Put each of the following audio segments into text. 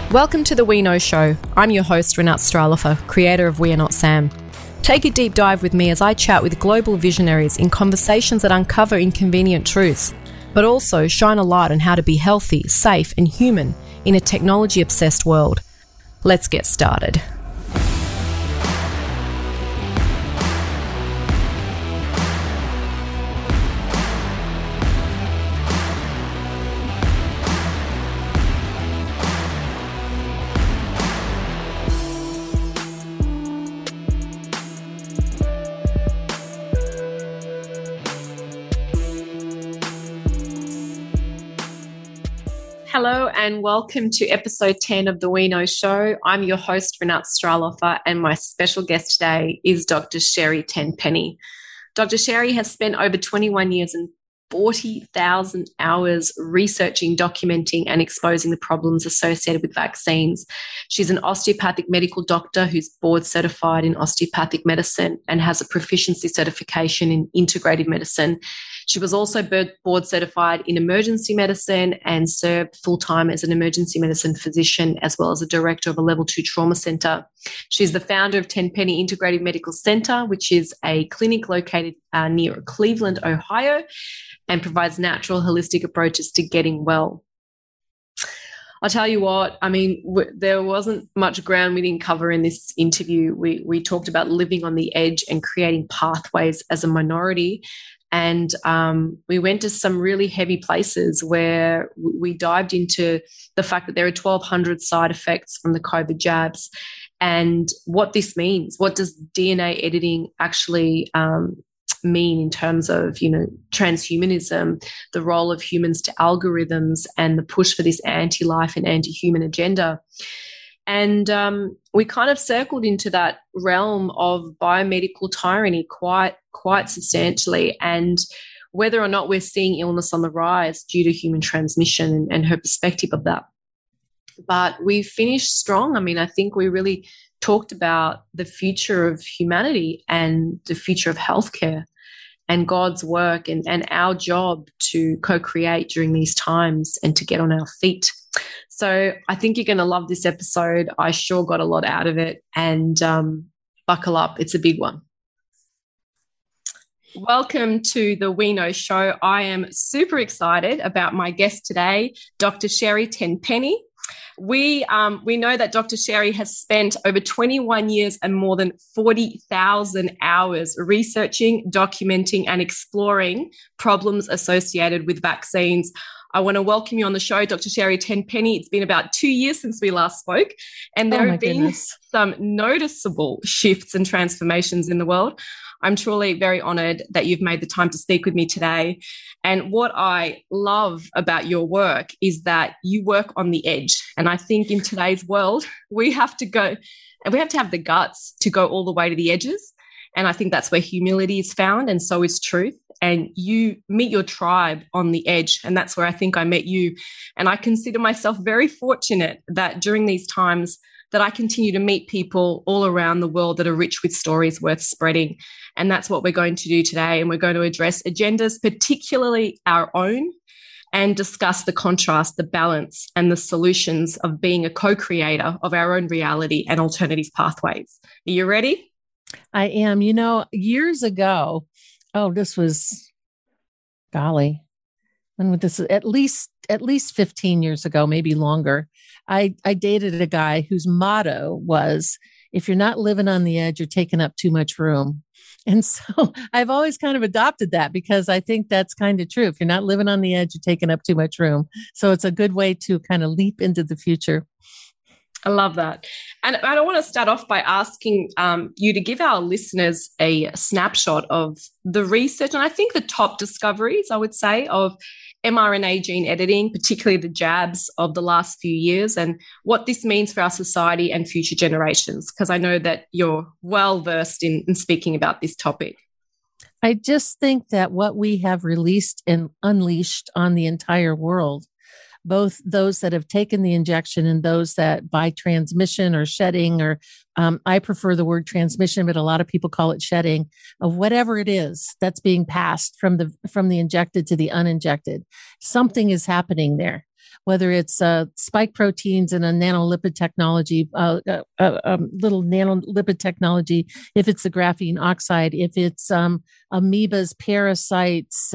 Welcome to the We Know Show. I'm your host, Rinat Stralafer, creator of We Are Not Sam. Take a deep dive with me as I chat with global visionaries in conversations that uncover inconvenient truths, but also shine a light on how to be healthy, safe, and human in a technology-obsessed world. Let's get started. Hello and welcome to episode 10 of the We Know Show. I'm your host, Rinat Stralafer, and my special guest today is Dr. Sherry Tenpenny. Dr. Sherry has spent over 21 years and 40,000 hours researching, documenting, and exposing the problems associated with vaccines. She's an osteopathic medical doctor who's board certified in osteopathic medicine and has a proficiency certification in integrative medicine. She was also board certified in emergency medicine and served full-time as an emergency medicine physician, as well as a director of a level 2 trauma center. She's the founder of Tenpenny Integrative Medical Center, which is a clinic located near Cleveland, Ohio, and provides natural holistic approaches to getting well. I'll tell you what, there wasn't much ground we didn't cover in this interview. We talked about living on the edge and creating pathways as a minority. And we went to some really heavy places where we dived into the fact that there are 1,200 side effects from the COVID jabs and what this means. What does DNA editing actually mean in terms of, transhumanism, the role of humans to algorithms, and the push for this anti-life and anti-human agenda. And we kind of circled into that realm of biomedical tyranny quite substantially, and whether or not we're seeing illness on the rise due to human transmission and her perspective of that. But we finished strong. I think we really talked about the future of humanity and the future of healthcare and God's work and our job to co-create during these times and to get on our feet. So I think you're going to love this episode. I sure got a lot out of it, and buckle up. It's a big one. Welcome to the We Know Show. I am super excited about my guest today, Dr. Sherry Tenpenny. We know that Dr. Sherry has spent over 21 years and more than 40,000 hours researching, documenting, and exploring problems associated with vaccines. I want to welcome you on the show, Dr. Sherry Tenpenny. It's been about 2 years since we last spoke, and there have been some noticeable shifts and transformations in the world. I'm truly very honored that you've made the time to speak with me today. And what I love about your work is that you work on the edge. And I think in today's world, we have to have the guts to go all the way to the edges. And I think that's where humility is found, and so is truth. And you meet your tribe on the edge. And that's where I think I met you. And I consider myself very fortunate that during these times that I continue to meet people all around the world that are rich with stories worth spreading. And that's what we're going to do today. And we're going to address agendas, particularly our own, and discuss the contrast, the balance, and the solutions of being a co-creator of our own reality and alternative pathways. Are you ready? I am. Years ago, this was, golly, when this is at least 15 years ago, maybe longer. I dated a guy whose motto was, if you're not living on the edge, you're taking up too much room. And so I've always kind of adopted that because I think that's kind of true. If you're not living on the edge, you're taking up too much room. So it's a good way to kind of leap into the future. I love that. And I want to start off by asking you to give our listeners a snapshot of the research, and I think the top discoveries, I would say, of mRNA gene editing, particularly the jabs of the last few years, and what this means for our society and future generations, because I know that you're well versed in speaking about this topic. I just think that what we have released and unleashed on the entire world, both those that have taken the injection and those that by transmission or shedding, or I prefer the word transmission, but a lot of people call it shedding, of whatever it is that's being passed from the injected to the uninjected. Something is happening there. whether it's spike proteins and a nanolipid technology, little nanolipid technology, if it's the graphene oxide, if it's amoebas, parasites,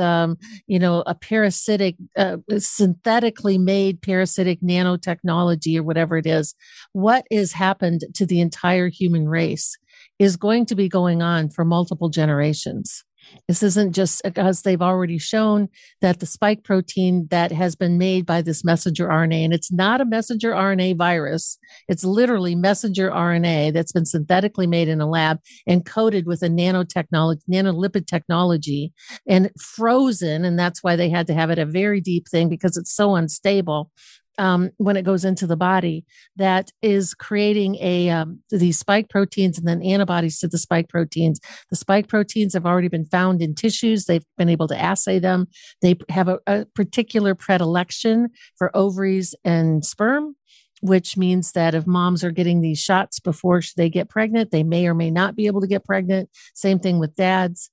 a parasitic, synthetically made parasitic nanotechnology or whatever it is, what has happened to the entire human race is going to be going on for multiple generations. This isn't just because they've already shown that the spike protein that has been made by this messenger RNA, and it's not a messenger RNA virus, it's literally messenger RNA that's been synthetically made in a lab and coated with a nanolipid technology and frozen. And that's why they had to have it a very deep thing, because it's so unstable. When it goes into the body, that is creating these spike proteins and then antibodies to the spike proteins. The spike proteins have already been found in tissues. They've been able to assay them. They have a particular predilection for ovaries and sperm, which means that if moms are getting these shots before they get pregnant, they may or may not be able to get pregnant. Same thing with dads.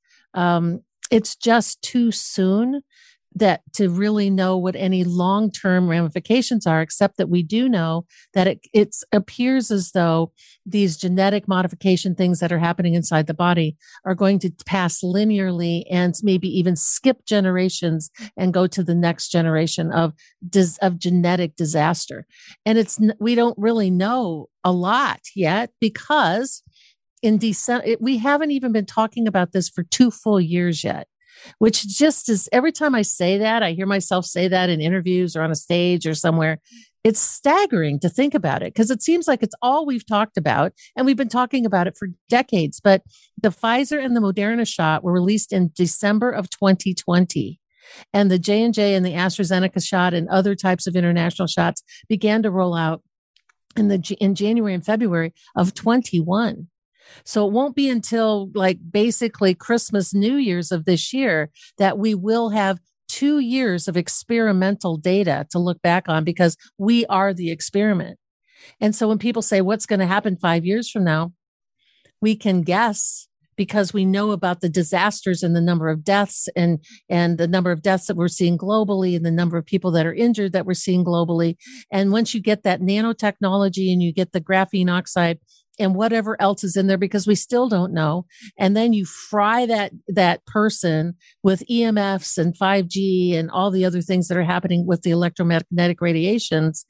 It's just too soon that to really know what any long-term ramifications are, except that we do know that it appears as though these genetic modification things that are happening inside the body are going to pass linearly and maybe even skip generations and go to the next generation of genetic disaster. And we don't really know a lot yet, because in December, we haven't even been talking about this for 2 full years yet. Which just is, every time I say that, I hear myself say that in interviews or on a stage or somewhere. It's staggering to think about it, because it seems like it's all we've talked about, and we've been talking about it for decades. But the Pfizer and the Moderna shot were released in December of 2020. And the J&J and the AstraZeneca shot and other types of international shots began to roll out in January and February of 21. So it won't be until basically Christmas, New Year's of this year that we will have 2 years of experimental data to look back on, because we are the experiment. And so when people say, what's going to happen 5 years from now, we can guess, because we know about the disasters and the number of deaths and the number of deaths that we're seeing globally and the number of people that are injured that we're seeing globally. And once you get that nanotechnology and you get the graphene oxide and whatever else is in there, because we still don't know. And then you fry that person with EMFs and 5G and all the other things that are happening with the electromagnetic radiations.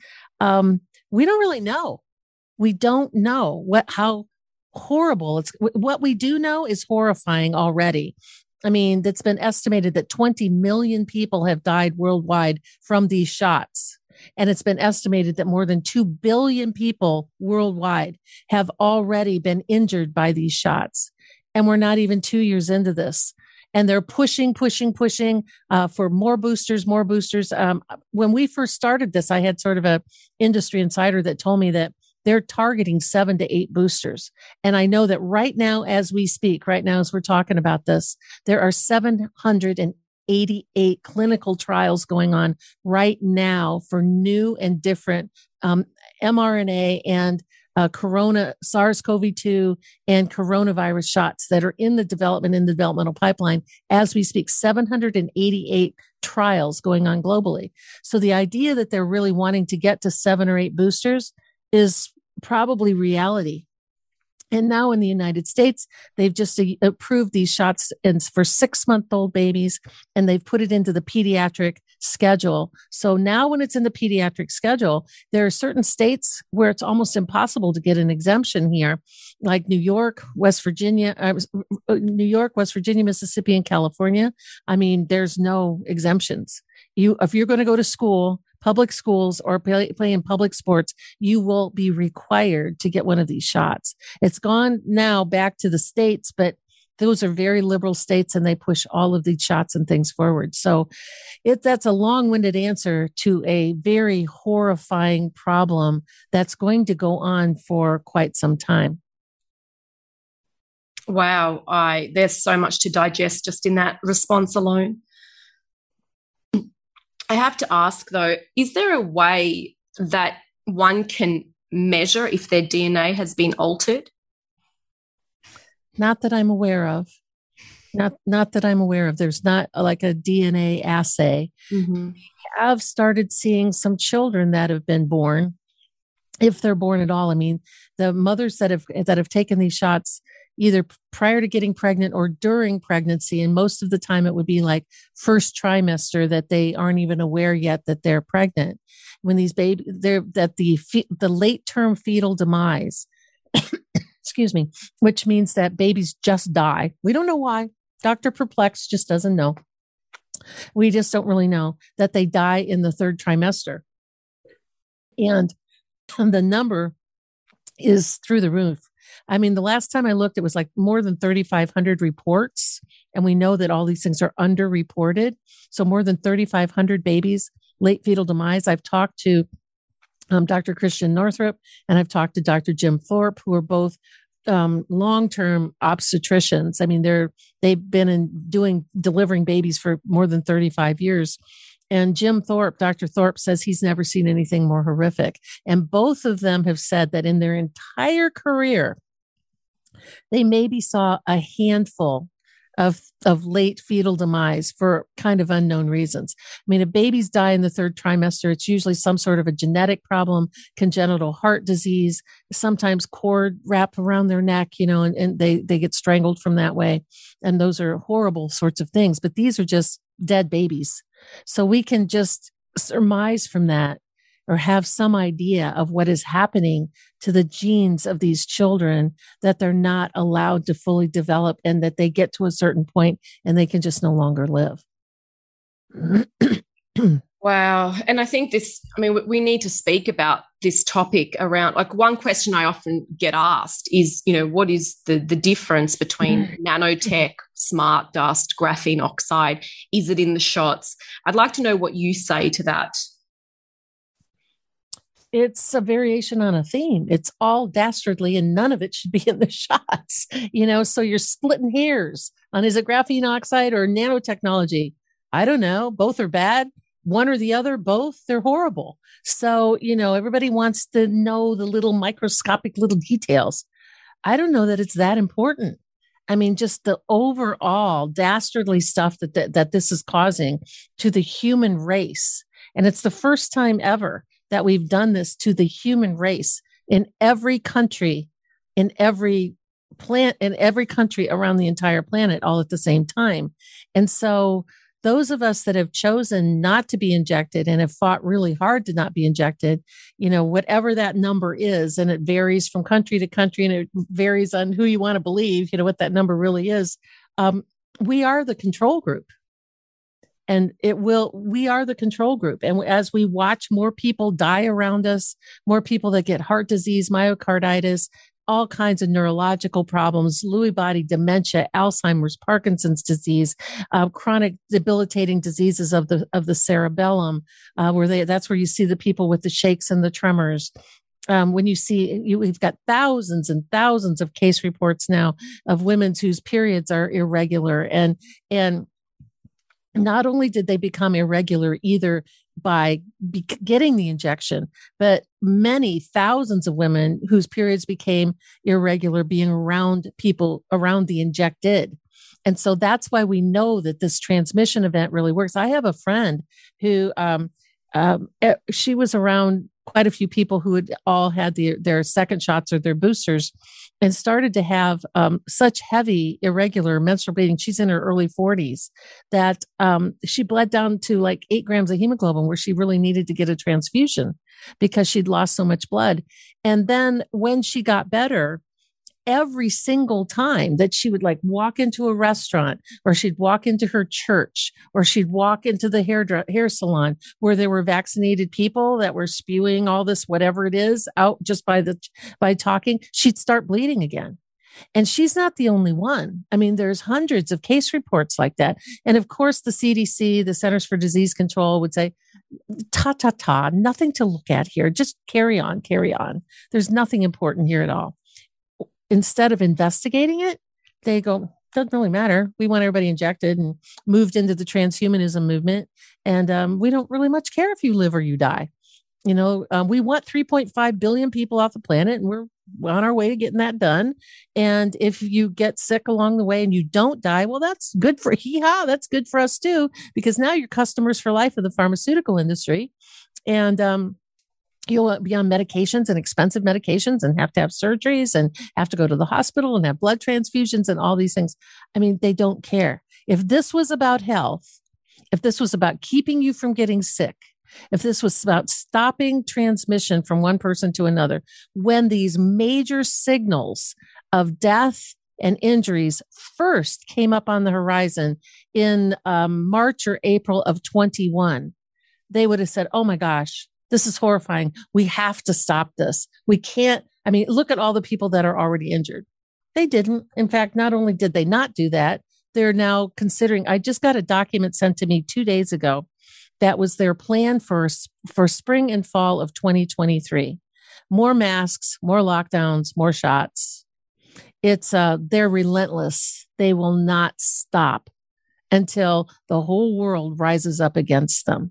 We don't really know. We don't know how horrible it's. What we do know is horrifying already. I mean, it's been estimated that 20 million people have died worldwide from these shots. And it's been estimated that more than 2 billion people worldwide have already been injured by these shots. And we're not even 2 years into this. And they're pushing for more boosters. When we first started this, I had sort of a industry insider that told me that they're targeting 7 to 8 boosters. And I know that right now, as we speak, right now, as we're talking about this, there are 788 clinical trials going on right now for new and different mRNA and SARS-CoV-2 and coronavirus shots that are in the developmental pipeline as we speak. 788 trials going on globally. So the idea that they're really wanting to get to 7 or 8 boosters is probably reality. And now in the United States, they've just approved these shots for 6-month-old babies, and they've put it into the pediatric schedule. So now when it's in the pediatric schedule, there are certain states where it's almost impossible to get an exemption here, like New York, West Virginia, Mississippi, and California. I mean, there's no exemptions. If you're going to go to school, public schools, or play in public sports, you will be required to get one of these shots. It's gone now back to the states, but those are very liberal states, and they push all of these shots and things forward. So that's a long-winded answer to a very horrifying problem that's going to go on for quite some time. Wow, there's so much to digest just in that response alone. I have to ask, though, is there a way that one can measure if their DNA has been altered? Not that I'm aware of. Not that I'm aware of. There's not like a DNA assay. Mm-hmm. I've started seeing some children that have been born, if they're born at all. I mean, the mothers that have taken these shots either prior to getting pregnant or during pregnancy, and most of the time it would be like first trimester that they aren't even aware yet that they're pregnant. When these babies, they're that the late term fetal demise, excuse me, which means that babies just die. We don't know why. Dr. Perplex just doesn't know. We just don't really know that they die in the third trimester. And the number is through the roof. I mean, the last time I looked, it was like more than 3,500 reports. And we know that all these things are underreported. So more than 3,500 babies, late fetal demise. I've talked to Dr. Christian Northrup and I've talked to Dr. Jim Thorpe, who are both long-term obstetricians. I mean, they've been delivering babies for more than 35 years. And Jim Thorpe, Dr. Thorpe, says he's never seen anything more horrific. And both of them have said that in their entire career, they maybe saw a handful of late fetal demise for kind of unknown reasons. I mean, if babies die in the third trimester, it's usually some sort of a genetic problem, congenital heart disease, sometimes cord wrapped around their neck, and they get strangled from that way. And those are horrible sorts of things. But these are just dead babies. So we can just surmise from that or have some idea of what is happening to the genes of these children, that they're not allowed to fully develop and that they get to a certain point and they can just no longer live. Wow. And I think we need to speak about this topic around, like, one question I often get asked is, what is the difference between nanotech, smart dust, graphene oxide? Is it in the shots? I'd like to know what you say to that. It's a variation on a theme. It's all dastardly and none of it should be in the shots, so you're splitting hairs on, is it graphene oxide or nanotechnology? I don't know. Both are bad. One or the other, both, they're horrible. So, everybody wants to know the little microscopic little details. I don't know that it's that important. I mean, just the overall dastardly stuff that this is causing to the human race. And it's the first time ever that we've done this to the human race in every country, in every country around the entire planet, all at the same time. And so those of us that have chosen not to be injected and have fought really hard to not be injected, whatever that number is, and it varies from country to country and it varies on who you want to believe, what that number really is. We are the control group. And we are the control group. And as we watch more people die around us, more people that get heart disease, myocarditis, all kinds of neurological problems, Lewy body dementia, Alzheimer's, Parkinson's disease, chronic debilitating diseases of the cerebellum, that's where you see the people with the shakes and the tremors. When we've got thousands and thousands of case reports now of women whose periods are irregular, and not only did they become irregular either by getting the injection, but many thousands of women whose periods became irregular being around people around the injected. And so that's why we know that this transmission event really works. I have a friend who she was around quite a few people who had all had their second shots or their boosters and started to have such heavy, irregular menstrual bleeding. She's in her early 40s that she bled down to like 8 grams of hemoglobin, where she really needed to get a transfusion because she'd lost so much blood. And then when she got better, every single time that she would like walk into a restaurant, or she'd walk into her church, or she'd walk into the hair salon where there were vaccinated people that were spewing all this, whatever it is, out just by talking, she'd start bleeding again. And she's not the only one. I mean, there's hundreds of case reports like that. And of course, the CDC, the Centers for Disease Control, would say, nothing to look at here. Just carry on. There's nothing important here at all. Instead of investigating it, they go, doesn't really matter. We want everybody injected, and moved into the transhumanism movement. And we don't really much care if you live or you die. We want 3.5 billion people off the planet, and we're on our way to getting that done. And if you get sick along the way and you don't die, well, that's good for that's good for us too, because now you're customers for life of the pharmaceutical industry. And you'll be on medications and expensive medications and have to have surgeries and have to go to the hospital and have blood transfusions and all these things. I mean, they don't care. If this was about health, if this was about keeping you from getting sick, if this was about stopping transmission from one person to another, when these major signals of death and injuries first came up on the horizon in March or April of 21, they would have said, oh my gosh, this is horrifying. We have to stop this. We can't. I mean, look at all the people that are already injured. They didn't. In fact, not only did they not do that, they're now considering. I just got a document sent to me 2 days ago. That was their plan for spring and fall of 2023. More masks, more lockdowns, more shots. They're relentless. They will not stop until the whole world rises up against them.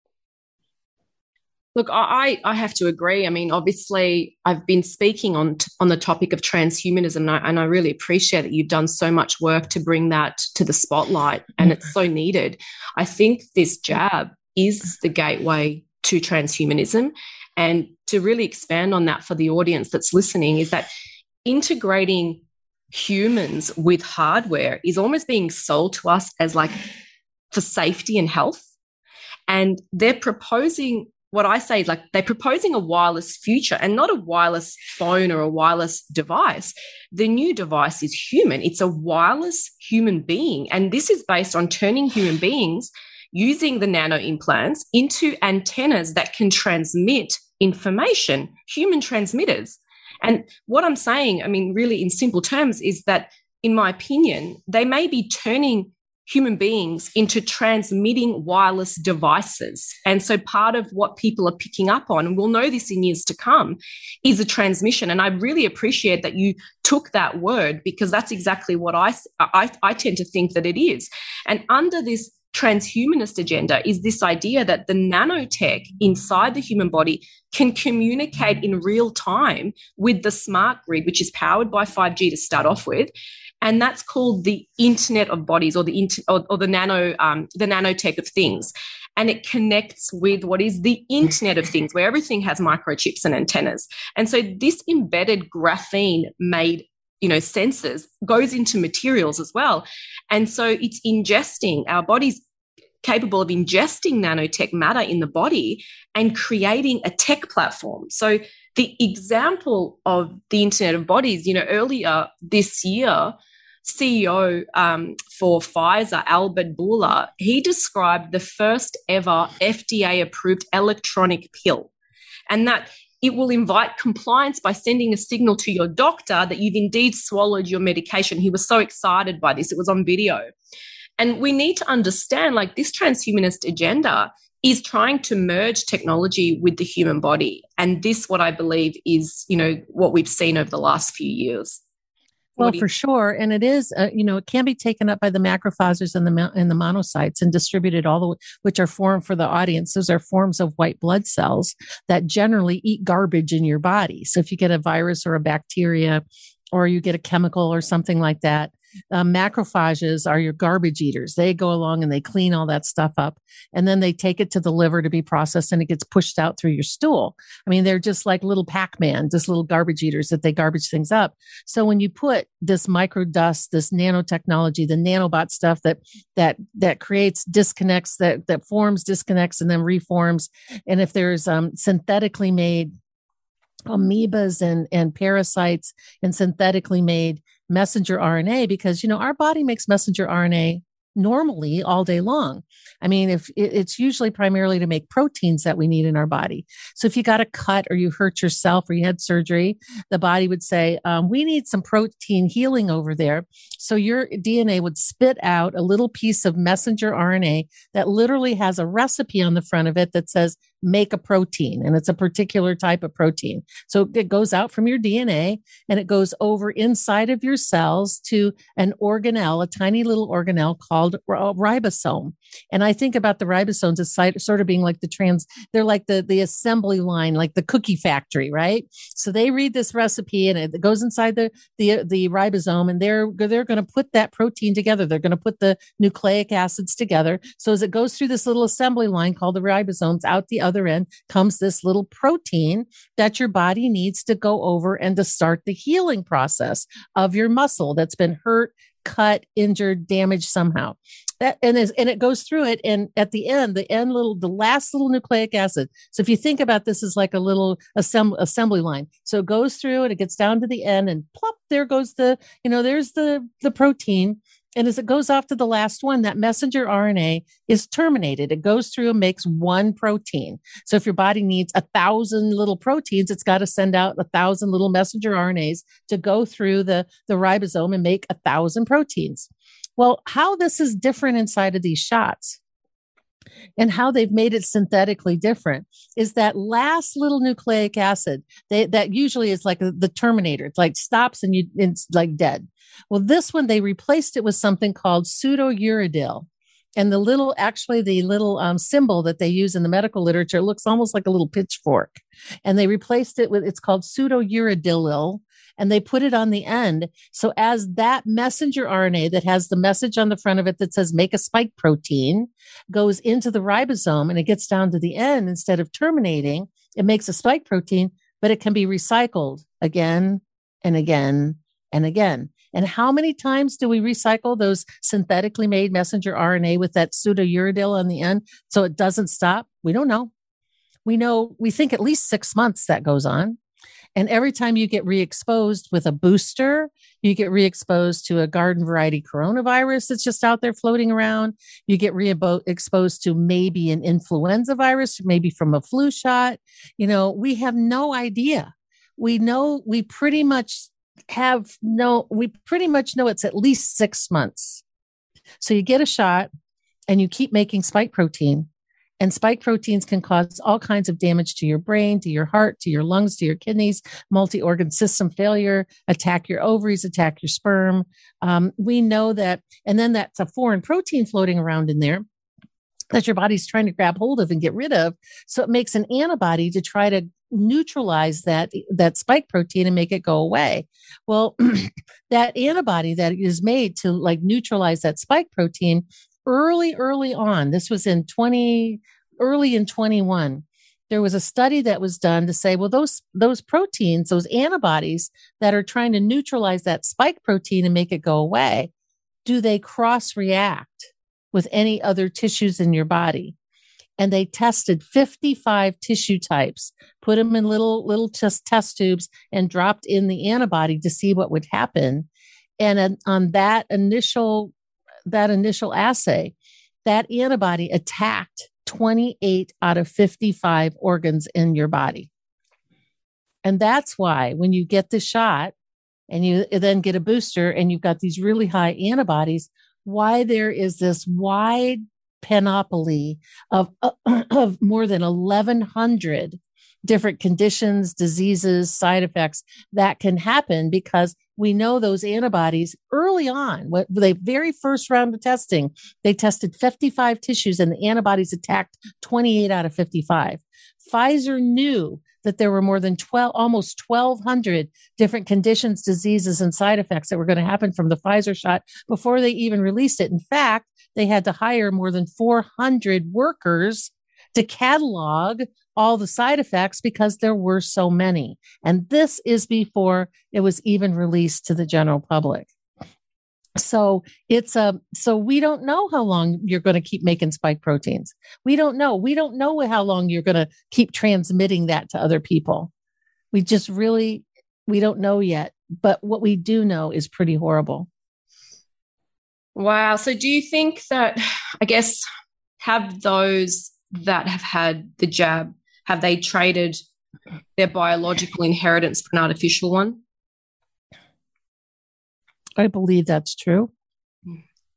Look, I have to agree. I mean, obviously, I've been speaking on the topic of transhumanism, and I really appreciate that you've done so much work to bring that to the spotlight, and it's so needed. I think this jab is the gateway to transhumanism, and to really expand on that for the audience that's listening is that integrating humans with hardware is almost being sold to us as like for safety and health, and they're proposing. What I say is like they're proposing a wireless future and not a wireless phone or a wireless device. The new device is human. It's a wireless human being. And this is based on turning human beings using the nano implants into antennas that can transmit information, human transmitters. And what I'm saying, I mean, really in simple terms, is that in my opinion, they may be turning human beings into transmitting wireless devices. And so part of what people are picking up on, and we'll know this in years to come, is a transmission. And I really appreciate that you took that word, because that's exactly what I tend to think that it is. And under this transhumanist agenda is this idea that the nanotech inside the human body can communicate in real time with the smart grid, which is powered by 5G to start off with. And that's called the Internet of Bodies, or the nanotech of things. And it connects with what is the Internet of Things, where everything has microchips and antennas. And so this embedded graphene-made, sensors goes into materials as well. And so it's ingesting, our body's capable of ingesting nanotech matter in the body and creating a tech platform. So the example of the Internet of Bodies, earlier this year, CEO for Pfizer, Albert Bourla, he described the first ever FDA-approved electronic pill, and that it will invite compliance by sending a signal to your doctor that you've indeed swallowed your medication. He was so excited by this. It was on video. And we need to understand, like, this transhumanist agenda is trying to merge technology with the human body. And this, what I believe, is, what we've seen over the last few years. Well, for sure. And it is, it can be taken up by the macrophages and the monocytes and distributed which are formed for the audience. Those are forms of white blood cells that generally eat garbage in your body. So if you get a virus or a bacteria, or you get a chemical or something like that, macrophages are your garbage eaters. They go along and they clean all that stuff up, and then they take it to the liver to be processed, and it gets pushed out through your stool. I mean, they're just like little Pac-Man, just little garbage eaters that they garbage things up. So when you put this microdust, this nanotechnology, the nanobot stuff that creates disconnects, that forms disconnects and then reforms, and if there's synthetically made amoebas and parasites and synthetically made messenger RNA, because, our body makes messenger RNA normally all day long. I mean, if it's usually primarily to make proteins that we need in our body. So if you got a cut or you hurt yourself or you had surgery, the body would say, we need some protein healing over there. So your DNA would spit out a little piece of messenger RNA that literally has a recipe on the front of it that says, make a protein, and it's a particular type of protein. So it goes out from your DNA and it goes over inside of your cells to an organelle, a tiny little organelle called ribosome. And I think about the ribosomes as sort of being like they're like the assembly line, like the cookie factory, right? So they read this recipe and it goes inside the ribosome, and they're going to put that protein together. They're going to put the nucleic acids together. So as it goes through this little assembly line called the ribosomes, out the other end comes this little protein that your body needs to go over and to start the healing process of your muscle that's been hurt, cut, injured, damaged somehow. And it goes through it. And at the last little nucleic acid. So if you think about this as like a little assembly line, so it goes through and it gets down to the end, and plop, there goes there's the protein. And as it goes off to the last one, that messenger RNA is terminated. It goes through and makes one protein. So if your body needs 1,000 little proteins, it's got to send out 1,000 little messenger RNAs to go through the ribosome and make 1,000 proteins. Well, how this is different inside of these shots and how they've made it synthetically different is that last little nucleic acid that usually is like the terminator. It's like stops and it's like dead. Well, this one, they replaced it with something called pseudouridine. And the little symbol that they use in the medical literature looks almost like a little pitchfork. And they replaced it with, it's called pseudouridine, and they put it on the end. So as that messenger RNA that has the message on the front of it that says make a spike protein goes into the ribosome and it gets down to the end, instead of terminating, it makes a spike protein, but it can be recycled again and again and again. And how many times do we recycle those synthetically made messenger RNA with that pseudouridine on the end so it doesn't stop? We don't know. We think at least 6 months that goes on. And every time you get re-exposed with a booster, you get re-exposed to a garden variety coronavirus that's just out there floating around. You get re-exposed to maybe an influenza virus, maybe from a flu shot. We have no idea. We pretty much know it's at least 6 months. So you get a shot and you keep making spike protein. And spike proteins can cause all kinds of damage to your brain, to your heart, to your lungs, to your kidneys, multi-organ system failure, attack your ovaries, attack your sperm. We know that, and then that's a foreign protein floating around in there that your body's trying to grab hold of and get rid of. So it makes an antibody to try to neutralize that spike protein and make it go away. Well, that antibody that is made to like neutralize that spike protein early on, this was early in 21, there was a study that was done to say, well, those proteins, those antibodies that are trying to neutralize that spike protein and make it go away, do they cross-react with any other tissues in your body? And they tested 55 tissue types, put them in little test tubes and dropped in the antibody to see what would happen. And on that initial assay, that antibody attacked 28 out of 55 organs in your body. And that's why when you get the shot and you then get a booster and you've got these really high antibodies, why there is this wide panoply of more than 1,100 different conditions, diseases, side effects that can happen, because we know those antibodies early on, the very first round of testing, they tested 55 tissues and the antibodies attacked 28 out of 55. Pfizer knew that there were more than almost 1,200 different conditions, diseases, and side effects that were going to happen from the Pfizer shot before they even released it. In fact, they had to hire more than 400 workers to catalog all the side effects because there were so many. And this is before it was even released to the general public. So so we don't know how long you're going to keep making spike proteins. We don't know. We don't know how long you're going to keep transmitting that to other people. We don't know yet. But what we do know is pretty horrible. Wow. So do you think that, I guess, have those that have had the jab, have they traded their biological inheritance for an artificial one? I believe that's true.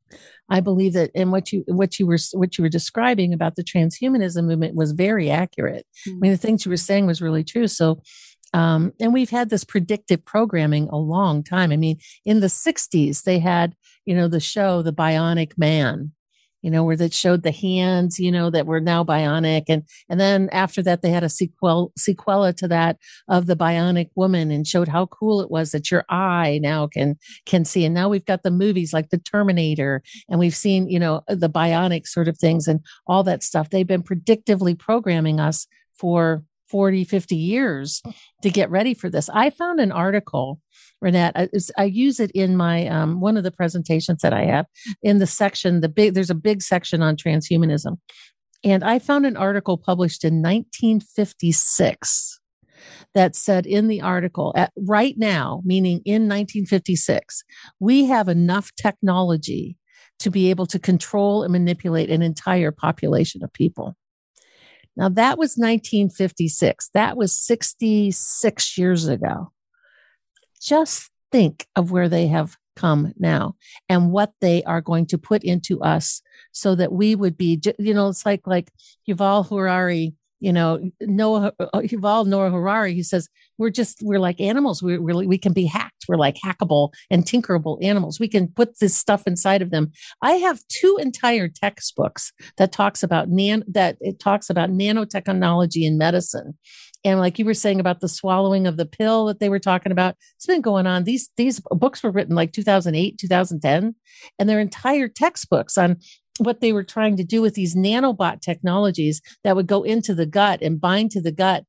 I believe that, and what you were describing about the transhumanism movement was very accurate. I mean, the things you were saying was really true. So, and we've had this predictive programming a long time. I mean, in the 60s, they had, the show, The Bionic Man, where that showed the hands, that were now bionic. And then after that, they had a sequela to that of The Bionic Woman and showed how cool it was that your eye now can see. And now we've got the movies like The Terminator, and we've seen, the bionic sort of things and all that stuff. They've been predictively programming us for 40, 50 years to get ready for this. I found an article, Renette, I use it in my, one of the presentations that I have in the section, there's a big section on transhumanism. And I found an article published in 1956 that said in the article, right now, meaning in 1956, we have enough technology to be able to control and manipulate an entire population of people. Now, that was 1956. That was 66 years ago. Just think of where they have come now and what they are going to put into us so that we would be, it's like Yuval Harari, Yuval Noah Harari, he says, we're like animals. We can be hacked. We're like hackable and tinkerable animals. We can put this stuff inside of them. I have 2 entire textbooks that talks about nanotechnology in medicine. And like you were saying about the swallowing of the pill that they were talking about, it's been going on. These books were written like 2008, 2010, and they're entire textbooks on what they were trying to do with these nanobot technologies that would go into the gut and bind to the gut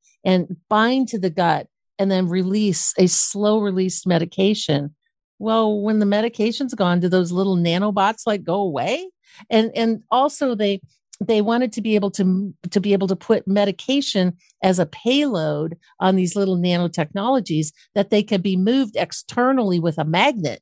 and then release a slow release medication. Well, when the medication's gone, do those little nanobots go away? And also they wanted to be able to put medication as a payload on these little nanotechnologies that they could be moved externally with a magnet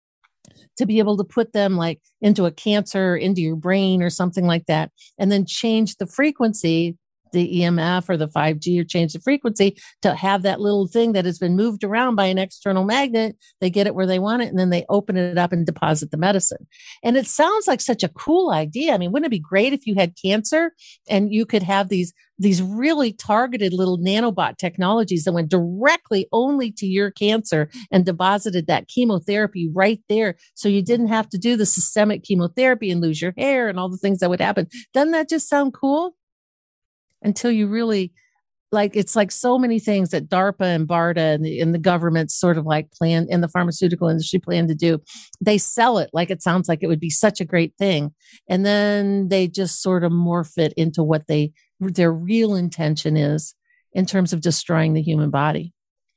to be able to put them into a cancer, into your brain or something like that, and then change the frequency, the EMF or the 5G, or change the frequency to have that little thing that has been moved around by an external magnet. They get it where they want it, and then they open it up and deposit the medicine. And it sounds like such a cool idea. I mean, wouldn't it be great if you had cancer and you could have these really targeted little nanobot technologies that went directly only to your cancer and deposited that chemotherapy right there, so you didn't have to do the systemic chemotherapy and lose your hair and all the things that would happen? Doesn't that just sound cool? Until you really it's like so many things that DARPA and BARDA and the government sort of plan, and the pharmaceutical industry plan to do. They sell it like it sounds like it would be such a great thing. And then they just sort of morph it into what their real intention is in terms of destroying the human body.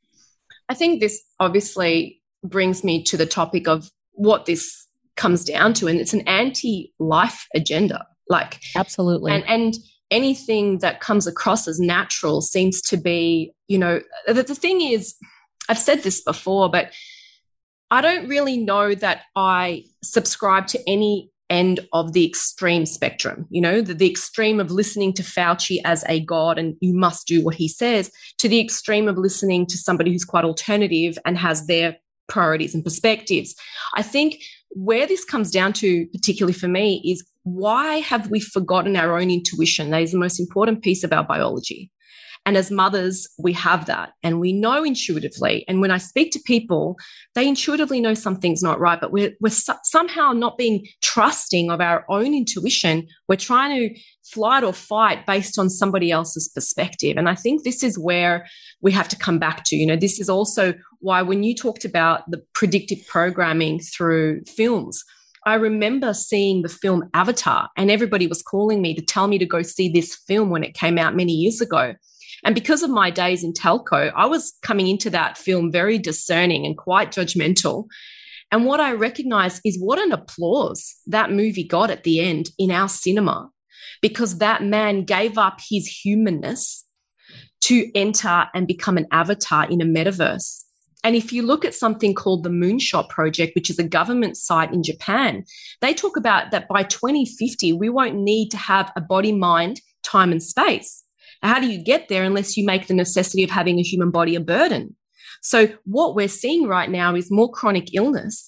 I think this obviously brings me to the topic of what this comes down to, and it's an anti-life agenda. Absolutely. And anything that comes across as natural seems to be, the thing is, I've said this before, but I don't really know that I subscribe to any end of the extreme spectrum, the extreme of listening to Fauci as a god and you must do what he says, to the extreme of listening to somebody who's quite alternative and has their priorities and perspectives. I think where this comes down to, particularly for me, is why have we forgotten our own intuition? That is the most important piece of our biology. And as mothers, we have that and we know intuitively. And when I speak to people, they intuitively know something's not right, but we're somehow not being trusting of our own intuition. We're trying to flight or fight based on somebody else's perspective. And I think this is where we have to come back to. This is also why when you talked about the predictive programming through films, I remember seeing the film Avatar, and everybody was calling me to tell me to go see this film when it came out many years ago. And because of my days in telco, I was coming into that film very discerning and quite judgmental. And what I recognized is what an applause that movie got at the end in our cinema, because that man gave up his humanness to enter and become an avatar in a metaverse. And if you look at something called the Moonshot Project, which is a government site in Japan, they talk about that by 2050, we won't need to have a body, mind, time, and space. How do you get there unless you make the necessity of having a human body a burden? So what we're seeing right now is more chronic illness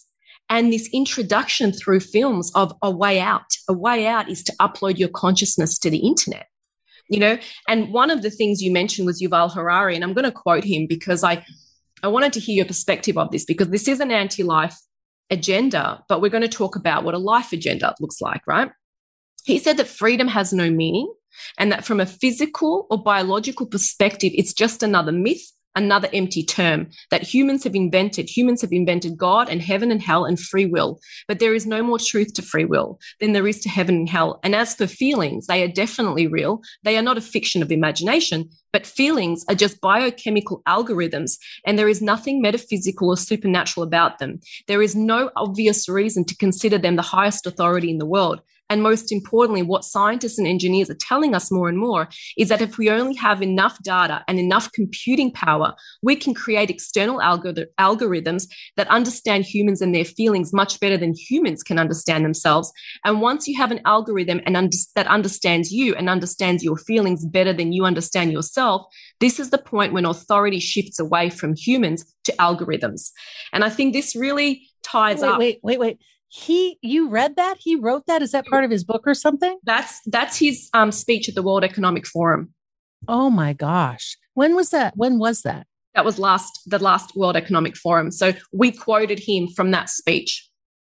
And this introduction through films of a way out. A way out is to upload your consciousness to the internet. You know, and one of the things you mentioned was Yuval Harari, and I'm going to quote him because I wanted to hear your perspective of this, because this is an anti-life agenda, but we're going to talk about what a life agenda looks like, right? He said that freedom has no meaning, and that from a physical or biological perspective, it's just another myth, another empty term that humans have invented. Humans have invented God and heaven and hell and free will, but there is no more truth to free will than there is to heaven and hell. And as for feelings, they are definitely real. They are not a fiction of imagination, but feelings are just biochemical algorithms, and there is nothing metaphysical or supernatural about them. There is no obvious reason to consider them the highest authority in the world. And most importantly, what scientists and engineers are telling us more and more is that if we only have enough data and enough computing power, we can create external algorithms that understand humans and their feelings much better than humans can understand themselves. And once you have an algorithm that understands you and understands your feelings better than you understand yourself, this is the point when authority shifts away from humans to algorithms. And I think this really ties up. Wait. You read that? He wrote that? Is that part of his book or something? That's his speech at the World Economic Forum. Oh my gosh. When was that? That was the last World Economic Forum. So we quoted him from that speech.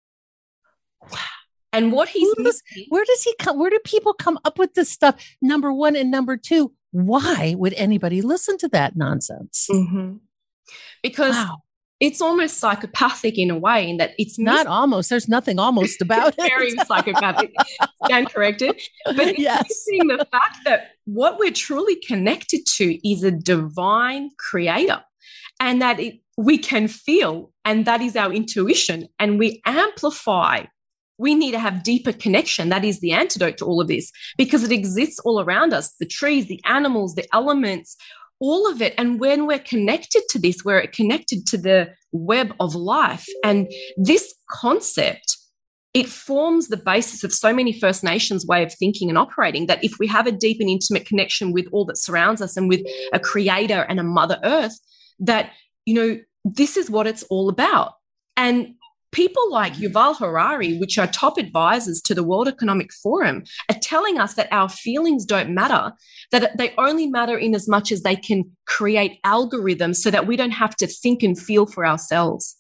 Wow. And what where does he come? Where do people come up with this stuff? Number one, and number two, why would anybody listen to that nonsense? Mm-hmm. Because it's almost psychopathic in a way, in that it's not almost. There's nothing almost about it. Very psychopathic. Stand corrected. But it's missing the fact that what we're truly connected to is a divine creator, and that we can feel, and that is our intuition, and we amplify. We need to have deeper connection. That is the antidote to all of this, because it exists all around us, the trees, the animals, the elements, all of it. And when we're connected to this, we're connected to the web of life. And this concept, it forms the basis of so many First Nations way of thinking and operating, that if we have a deep and intimate connection with all that surrounds us and with a creator and a Mother Earth, that, you know, this is what it's all about. And people like Yuval Harari, which are top advisors to the World Economic Forum, are telling us that our feelings don't matter, that they only matter in as much as they can create algorithms so that we don't have to think and feel for ourselves.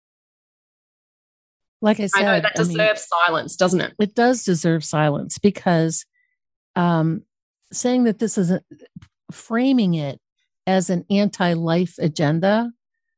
Like I said, I know that deserves silence, doesn't it? It does deserve silence, because saying that this is framing it as an anti-life agenda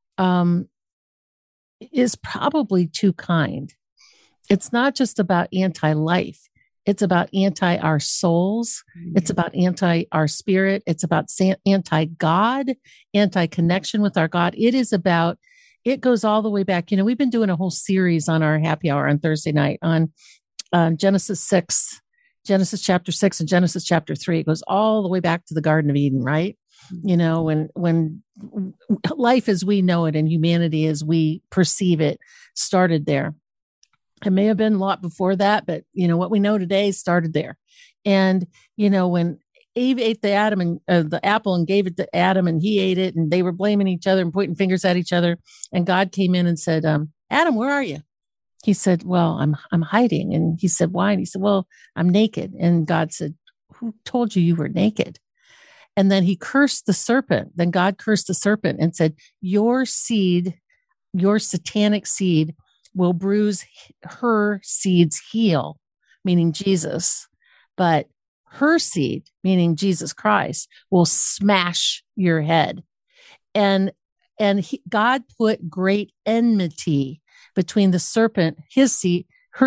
is probably too kind. It's not just about anti-life. It's about anti our souls. It's about anti our spirit. It's about anti-God, anti-connection with our God. It goes all the way back. You know, we've been doing a whole series on our happy hour on Thursday night on Genesis chapter 6 and Genesis chapter 3. It goes all the way back to the Garden of Eden, right? You know, when life as we know it and humanity as we perceive it started there. It may have been a lot before that, but you know, what we know today started there. And, you know, when Eve ate the apple and gave it to Adam, and he ate it, and they were blaming each other and pointing fingers at each other. And God came in and said, Adam, where are you? He said, well, I'm hiding. And he said, why? And he said, well, I'm naked. And God said, who told you were naked? And then he cursed the serpent. Then God cursed the serpent and said, your seed, your satanic seed, will bruise her seed's heel, meaning Jesus. But her seed, meaning Jesus Christ, will smash your head. And God put great enmity between the serpent, his seed,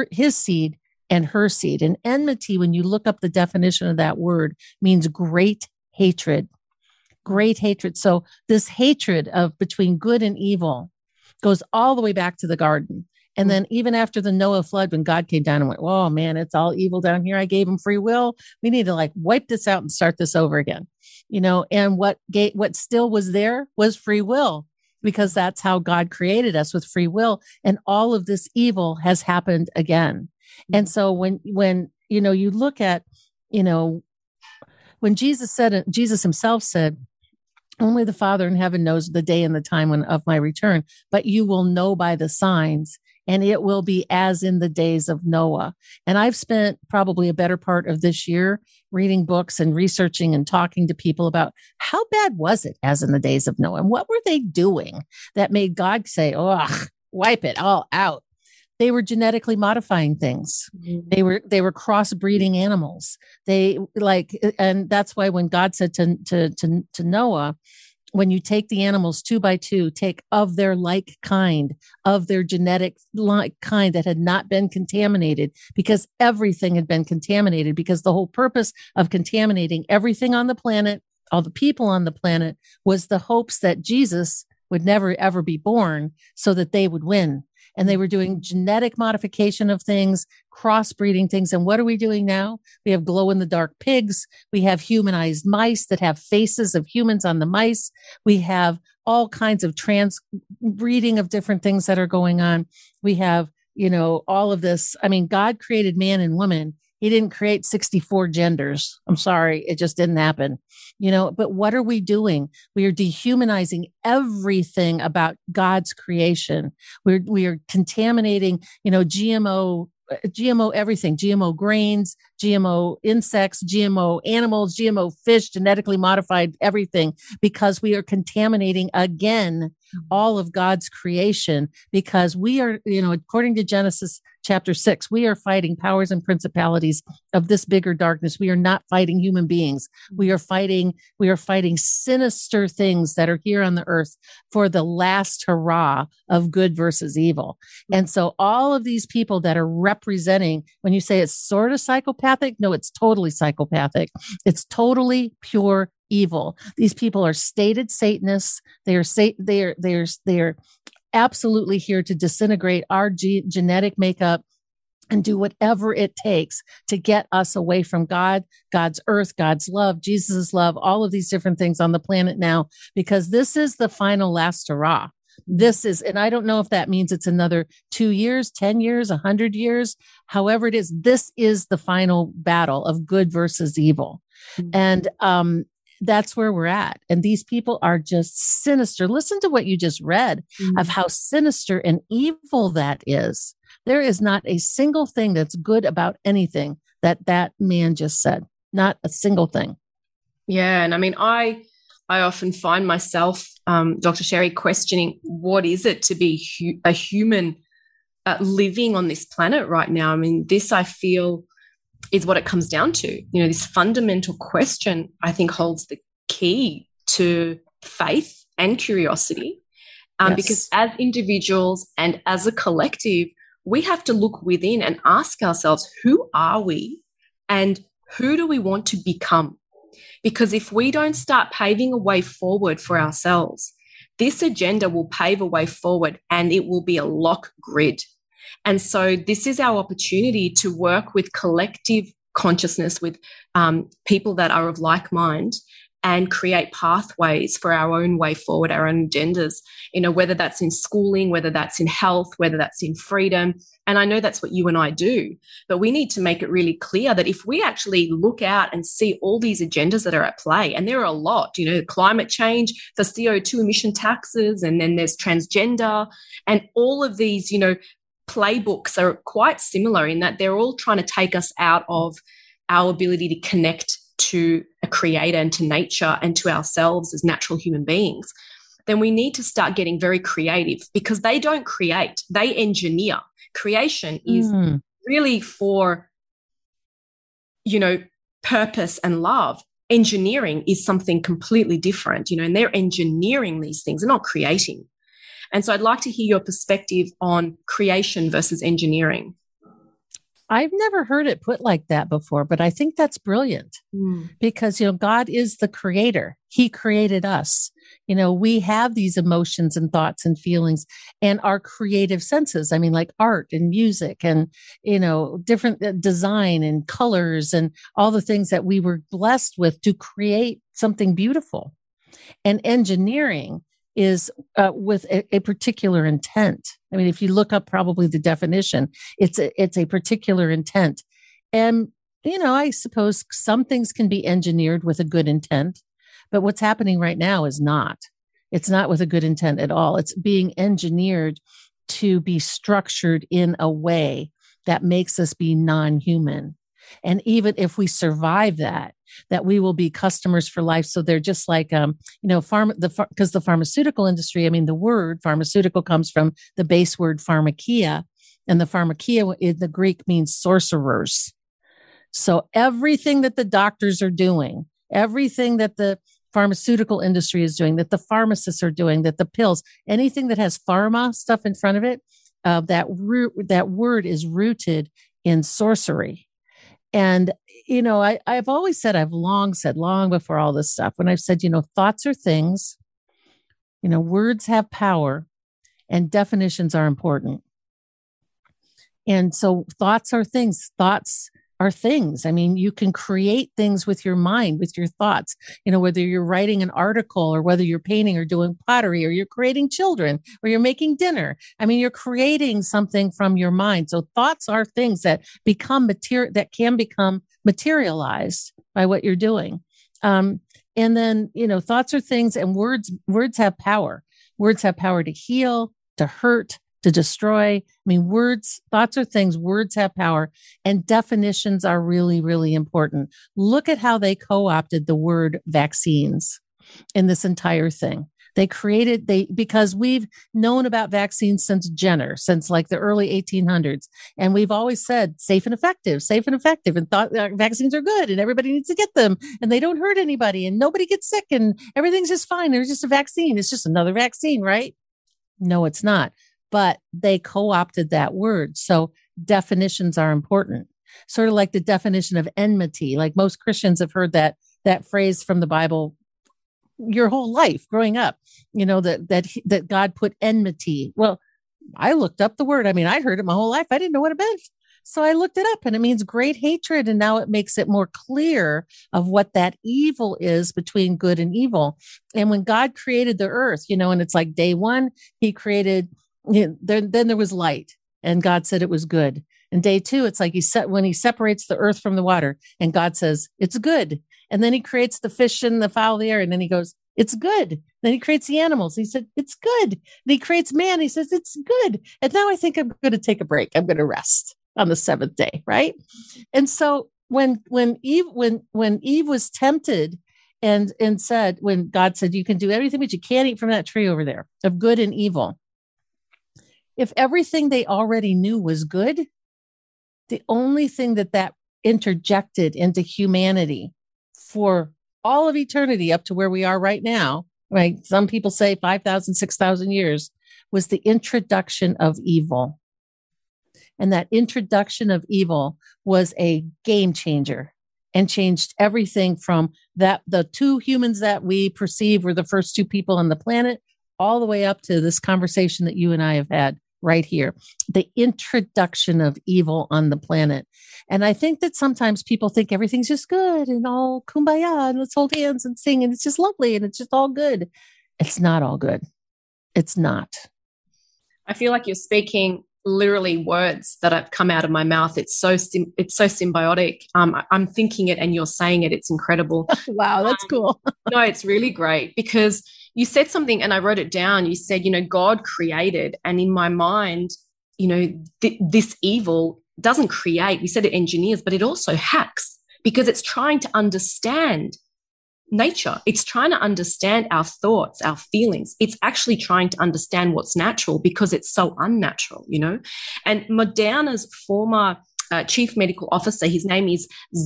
and her seed. And enmity, when you look up the definition of that word, means great hatred. Great hatred. So this hatred of between good and evil goes all the way back to the garden. And then even after the Noah flood, when God came down and went, oh man, it's all evil down here. I gave him free will. We need to wipe this out and start this over again. You know, and what still was there was free will, because that's how God created us, with free will. And all of this evil has happened again. And so when, you know, you look at, you know, when Jesus himself said, only the Father in heaven knows the day and the time of my return, but you will know by the signs. and it will be as in the days of Noah. And I've spent probably a better part of this year reading books and researching and talking to people about how bad was it as in the days of Noah, and what were they doing that made God say, "Oh, wipe it all out." They were genetically modifying things. They were crossbreeding animals. And that's why when God said to Noah, when you take the animals 2 by 2, take of their like kind, of their genetic like kind that had not been contaminated, because everything had been contaminated, because the whole purpose of contaminating everything on the planet, all the people on the planet, was the hopes that Jesus would never, ever be born so that they would win. And they were doing genetic modification of things, crossbreeding things. And what are we doing now? We have glow in the dark pigs. We have humanized mice that have faces of humans on the mice. We have all kinds of trans breeding of different things that are going on. We have, all of this. I mean, God created man and woman. He didn't create 64 genders. I'm sorry. It just didn't happen. But what are we doing? We are dehumanizing everything about God's creation. We are contaminating, GMO everything, GMO grains, GMO insects, GMO animals, GMO fish, genetically modified everything, because we are contaminating again all of God's creation, because we are, according to Genesis chapter 6, we are fighting powers and principalities of this bigger darkness. We are not fighting human beings. We are fighting sinister things that are here on the earth for the last hurrah of good versus evil. And so all of these people that are representing, when you say it's sort of psychopathic, no, it's totally psychopathic. It's totally pure evil. These people are stated Satanists. They are absolutely here to disintegrate our genetic makeup and do whatever it takes to get us away from God, God's earth, God's love, Jesus' love, all of these different things on the planet now, because this is the final last hurrah. And I don't know if that means it's another 2 years, 10 years, 100 years, however it is, this is the final battle of good versus evil. And, that's where we're at. And these people are just sinister. Listen to what you just read of how sinister and evil that is. There is not a single thing that's good about anything that man just said. Not a single thing. Yeah. And I mean, I often find myself, Dr. Sherry, questioning what is it to be a human living on this planet right now. I mean, this, I feel, is what it comes down to. This fundamental question, I think, holds the key to faith and curiosity. Yes. Because as individuals and as a collective, we have to look within and ask ourselves, who are we and who do we want to become? Because if we don't start paving a way forward for ourselves, this agenda will pave a way forward and it will be a lock grid. And so this is our opportunity to work with collective consciousness, with people that are of like mind, and create pathways for our own way forward, our own agendas, whether that's in schooling, whether that's in health, whether that's in freedom. And I know that's what you and I do, but we need to make it really clear that if we actually look out and see all these agendas that are at play, and there are a lot, climate change, the CO2 emission taxes, and then there's transgender, and all of these, playbooks are quite similar in that they're all trying to take us out of our ability to connect to a creator and to nature and to ourselves as natural human beings. Then we need to start getting very creative, because they don't create, they engineer. Creation is really for, purpose and love. Engineering is something completely different, and they're engineering these things, they're not creating. And so I'd like to hear your perspective on creation versus engineering. I've never heard it put like that before, but I think that's brilliant because, God is the creator. He created us. We have these emotions and thoughts and feelings and our creative senses. I mean, like art and music and, different design and colors and all the things that we were blessed with to create something beautiful. And engineering is with a particular intent. I mean, if you look up probably the definition, it's a particular intent. And, I suppose some things can be engineered with a good intent, but what's happening right now is not. It's not with a good intent at all. It's being engineered to be structured in a way that makes us be non-human. And even if we survive that we will be customers for life. So they're just like, because the pharmaceutical industry, I mean, the word pharmaceutical comes from the base word pharmakia, and the pharmakia in the Greek means sorcerers. So everything that the doctors are doing, everything that the pharmaceutical industry is doing, that the pharmacists are doing, that the pills, anything that has pharma stuff in front of it, that word is rooted in sorcery. And, I've always said, I've long said, long before all this stuff, when I've said, thoughts are things, words have power, and definitions are important. And so thoughts are things. I mean, you can create things with your mind, with your thoughts, whether you're writing an article or whether you're painting or doing pottery or you're creating children or you're making dinner. I mean, you're creating something from your mind. So thoughts are things that that can become materialized by what you're doing. And then, thoughts are things, and words have power. Words have power to heal, to hurt, to destroy. I mean, thoughts are things, words have power, and definitions are really, really important. Look at how they co-opted the word vaccines in this entire thing. Because we've known about vaccines since like the early 1800s. And we've always said safe and effective, and thought vaccines are good and everybody needs to get them and they don't hurt anybody and nobody gets sick and everything's just fine. There's just a vaccine. It's just another vaccine, right? No, it's not. But they co-opted that word. So definitions are important. Sort of like the definition of enmity. Like most Christians have heard that phrase from the Bible your whole life growing up, that God put enmity. Well, I looked up the word. I mean, I heard it my whole life. I didn't know what it meant. So I looked it up, and it means great hatred. And now it makes it more clear of what that evil is between good and evil. And when God created the earth, and it's like day one, he created, then there was light, and God said it was good. And day two, it's like when he separates the earth from the water, and God says it's good. And then he creates the fish and the fowl of the air, and then he goes, it's good. Then he creates the animals. He said, it's good. And he creates man. He says, it's good. And now I think I'm going to take a break. I'm going to rest on the seventh day, right? And so when Eve was tempted and said, when God said, you can do everything, but you can't eat from that tree over there of good and evil. If everything they already knew was good, the only thing that interjected into humanity for all of eternity up to where we are right now, right? Some people say 5,000, 6,000 years, was the introduction of evil. And that introduction of evil was a game changer and changed everything from the two humans that we perceive were the first two people on the planet, all the way up to this conversation that you and I have had right here, the introduction of evil on the planet. And I think that sometimes people think everything's just good and all kumbaya and let's hold hands and sing and it's just lovely and it's just all good. It's not all good. It's not. I feel like you're speaking literally words that have come out of my mouth. It's so symbiotic. I'm thinking it and you're saying it. It's incredible. Wow, that's cool. No, it's really great because you said something and I wrote it down. You said, God created, and in my mind, this evil doesn't create. We said it engineers, but it also hacks because it's trying to understand nature. It's trying to understand our thoughts, our feelings. It's actually trying to understand what's natural because it's so unnatural, And Moderna's former chief medical officer, his name is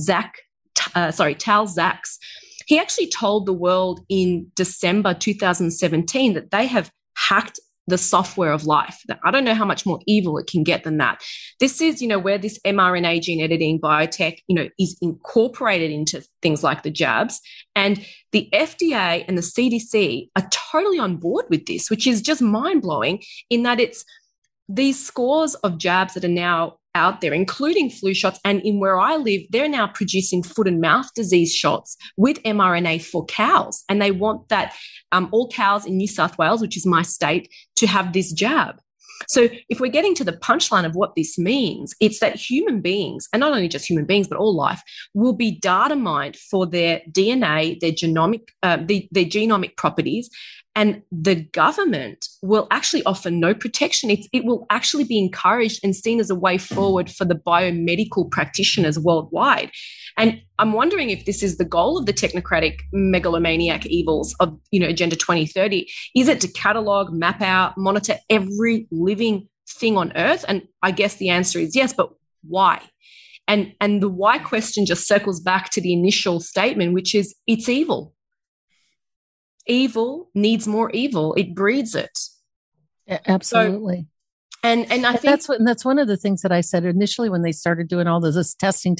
Tal Zaks. He actually told the world in December 2017 that they have hacked the software of life. I don't know how much more evil it can get than that. This is, where this mRNA gene editing biotech, is incorporated into things like the jabs. And the FDA and the CDC are totally on board with this, which is just mind-blowing in that it's these scores of jabs that are now out there, including flu shots. And in where I live, they're now producing foot and mouth disease shots with mRNA for cows. And they want that all cows in New South Wales, which is my state, to have this jab. So if we're getting to the punchline of what this means, it's that human beings, and not only just human beings, but all life, will be data mined for their DNA, their genomic properties, And the government will actually offer no protection. It will actually be encouraged and seen as a way forward for the biomedical practitioners worldwide. And I'm wondering if this is the goal of the technocratic megalomaniac evils of, Agenda 2030. Is it to catalog, map out, monitor every living thing on Earth? And I guess the answer is yes, but why? And the why question just circles back to the initial statement, which is it's evil. Evil needs more evil. It breeds it. Absolutely. So, and I think that's one of the things that I said initially when they started doing all this testing.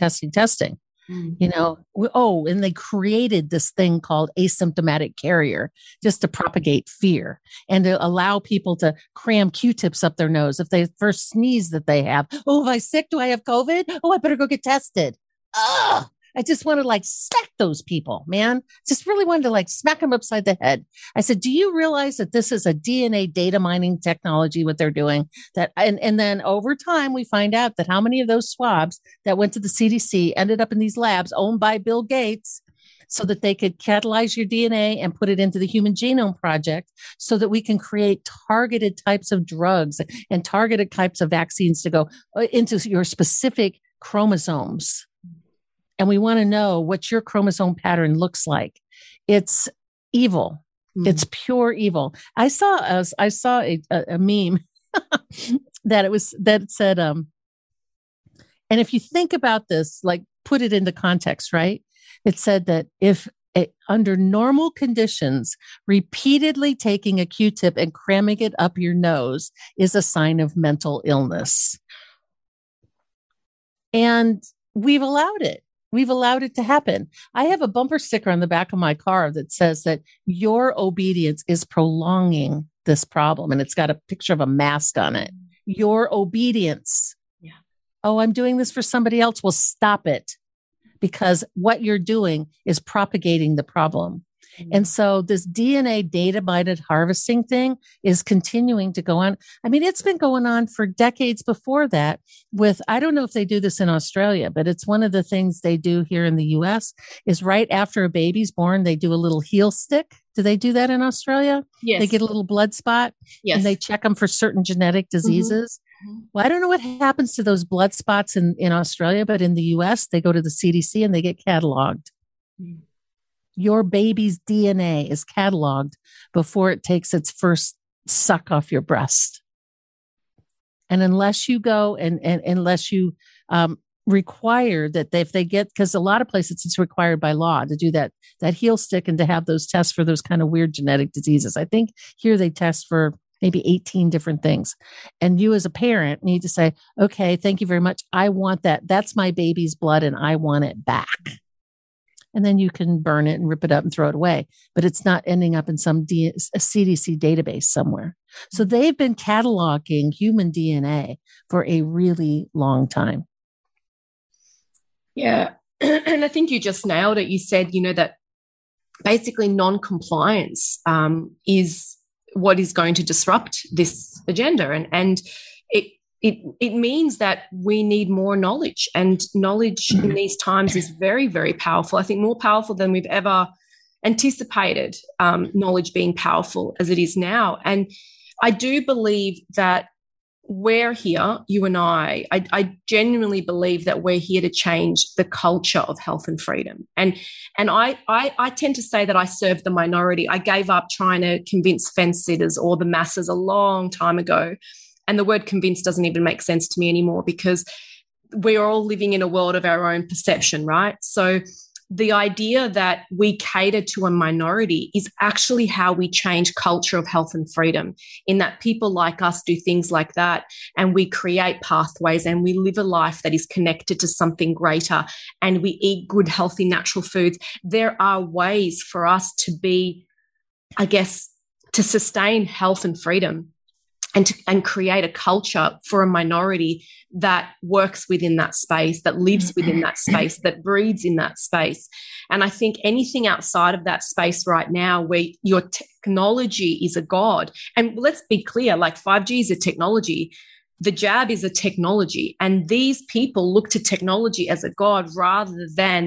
And they created this thing called asymptomatic carrier just to propagate fear and to allow people to cram Q-tips up their nose if they first sneeze that they have. Oh, am I sick? Do I have COVID? Oh, I better go get tested. Ugh. I just want to smack those people, man. Just really wanted to smack them upside the head. I said, do you realize that this is a DNA data mining technology, what they're doing? And then over time, we find out that how many of those swabs that went to the CDC ended up in these labs owned by Bill Gates so that they could catalyze your DNA and put it into the Human Genome Project so that we can create targeted types of drugs and targeted types of vaccines to go into your specific chromosomes. And we want to know what your chromosome pattern looks like. It's evil. Mm. It's pure evil. I saw a meme that said, and if you think about this, put it into context, right? It said that if under normal conditions, repeatedly taking a Q-tip and cramming it up your nose is a sign of mental illness. And we've allowed it. We've allowed it to happen. I have a bumper sticker on the back of my car that says that your obedience is prolonging this problem. And it's got a picture of a mask on it. Your obedience. Yeah. Oh, I'm doing this for somebody else. Well, stop it. Because what you're doing is propagating the problem. Mm-hmm. And so this DNA data mining harvesting thing is continuing to go on. I mean, it's been going on for decades before that I don't know if they do this in Australia, but it's one of the things they do here in the US is right after a baby's born, they do a little heel stick. Do they do that in Australia? Yes. They get a little blood spot. Yes. And they check them for certain genetic diseases. Mm-hmm. Well, I don't know what happens to those blood spots in Australia, but in the US, they go to the CDC and they get cataloged. Mm-hmm. Your baby's DNA is cataloged before it takes its first suck off your breast. And unless you go and unless you require that if they get, because a lot of places it's required by law to do that heel stick and to have those tests for those kind of weird genetic diseases. I think here they test for maybe 18 different things. And you as a parent need to say, okay, thank you very much. I want that. That's my baby's blood and I want it back. And then you can burn it and rip it up and throw it away. But it's not ending up in some CDC database somewhere. So they've been cataloging human DNA for a really long time. Yeah. And I think you just nailed it. You said, that basically non-compliance is what is going to disrupt this agenda. And it means that we need more knowledge, and knowledge in these times is very, very powerful. I think more powerful than we've ever anticipated knowledge being powerful as it is now. And I do believe that we're here, you and I genuinely believe that we're here to change the culture of health and freedom. And I tend to say that I serve the minority. I gave up trying to convince fence sitters or the masses a long time ago. And the word convince doesn't even make sense to me anymore because we are all living in a world of our own perception, right? So the idea that we cater to a minority is actually how we change culture of health and freedom, in that people like us do things like that and we create pathways and we live a life that is connected to something greater and we eat good, healthy, natural foods. There are ways for us to be, I guess, to sustain health and freedom and create a culture for a minority that works within that space, that lives within that space, that breeds in that space. And I think anything outside of that space right now where your technology is a god, and let's be clear, 5G is a technology, the jab is a technology, and these people look to technology as a god rather than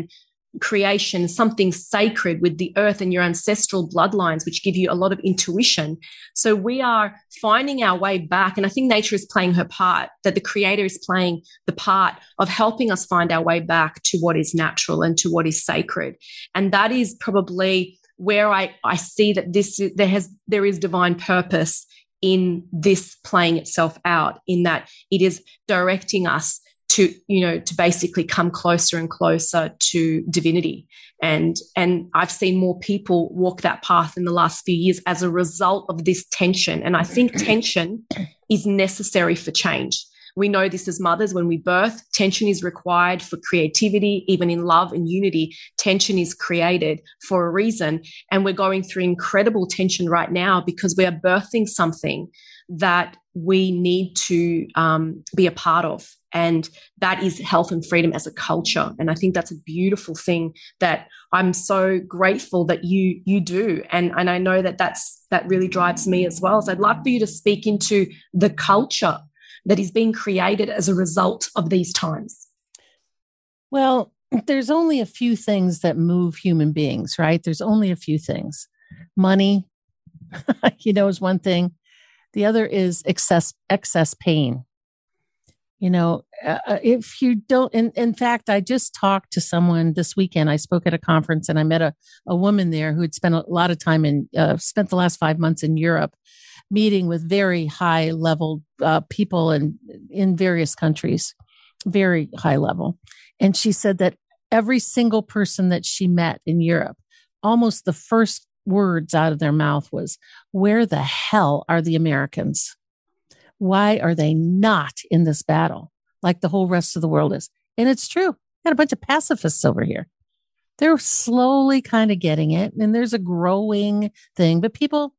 creation, something sacred with the earth and your ancestral bloodlines, which give you a lot of intuition. So we are finding our way back. And I think nature is playing her part, that the creator is playing the part of helping us find our way back to what is natural and to what is sacred. And that is probably where I see that there is divine purpose in this playing itself out, in that it is directing us to basically come closer and closer to divinity. And I've seen more people walk that path in the last few years as a result of this tension. And I think tension is necessary for change. We know this as mothers. When we birth, tension is required for creativity. Even in love and unity, tension is created for a reason. And we're going through incredible tension right now because we are birthing something that we need to be a part of. And that is health and freedom as a culture. And I think that's a beautiful thing that I'm so grateful that you do. And I know that really drives me as well. So I'd love for you to speak into the culture that is being created as a result of these times. Well, there's only a few things that move human beings, right? There's only a few things. Money, is one thing. The other is excess pain. If you don't, in fact, I just talked to someone this weekend. I spoke at a conference and I met a woman there who had spent a lot of time spent the last 5 months in Europe, meeting with very high level people in various countries, very high level. And she said that every single person that she met in Europe, almost the first words out of their mouth was, "Where the hell are the Americans? Why are they not in this battle like the whole rest of the world is?" And it's true. Got a bunch of pacifists over here. They're slowly kind of getting it. And there's a growing thing, but people,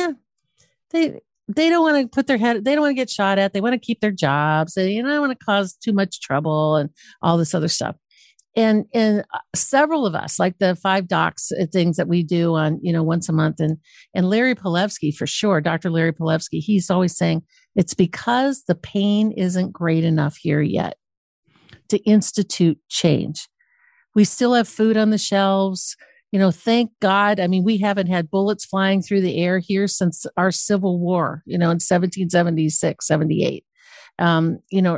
they don't want to put their head, they don't want to get shot at. They want to keep their jobs. They don't want to cause too much trouble and all this other stuff. And several of us, like the 5 docs things that we do on, once a month, and Larry Palevsky, for sure, Dr. Larry Palevsky, he's always saying it's because the pain isn't great enough here yet to institute change. We still have food on the shelves. Thank God. I mean, we haven't had bullets flying through the air here since our Civil War, in 1776, 78. Or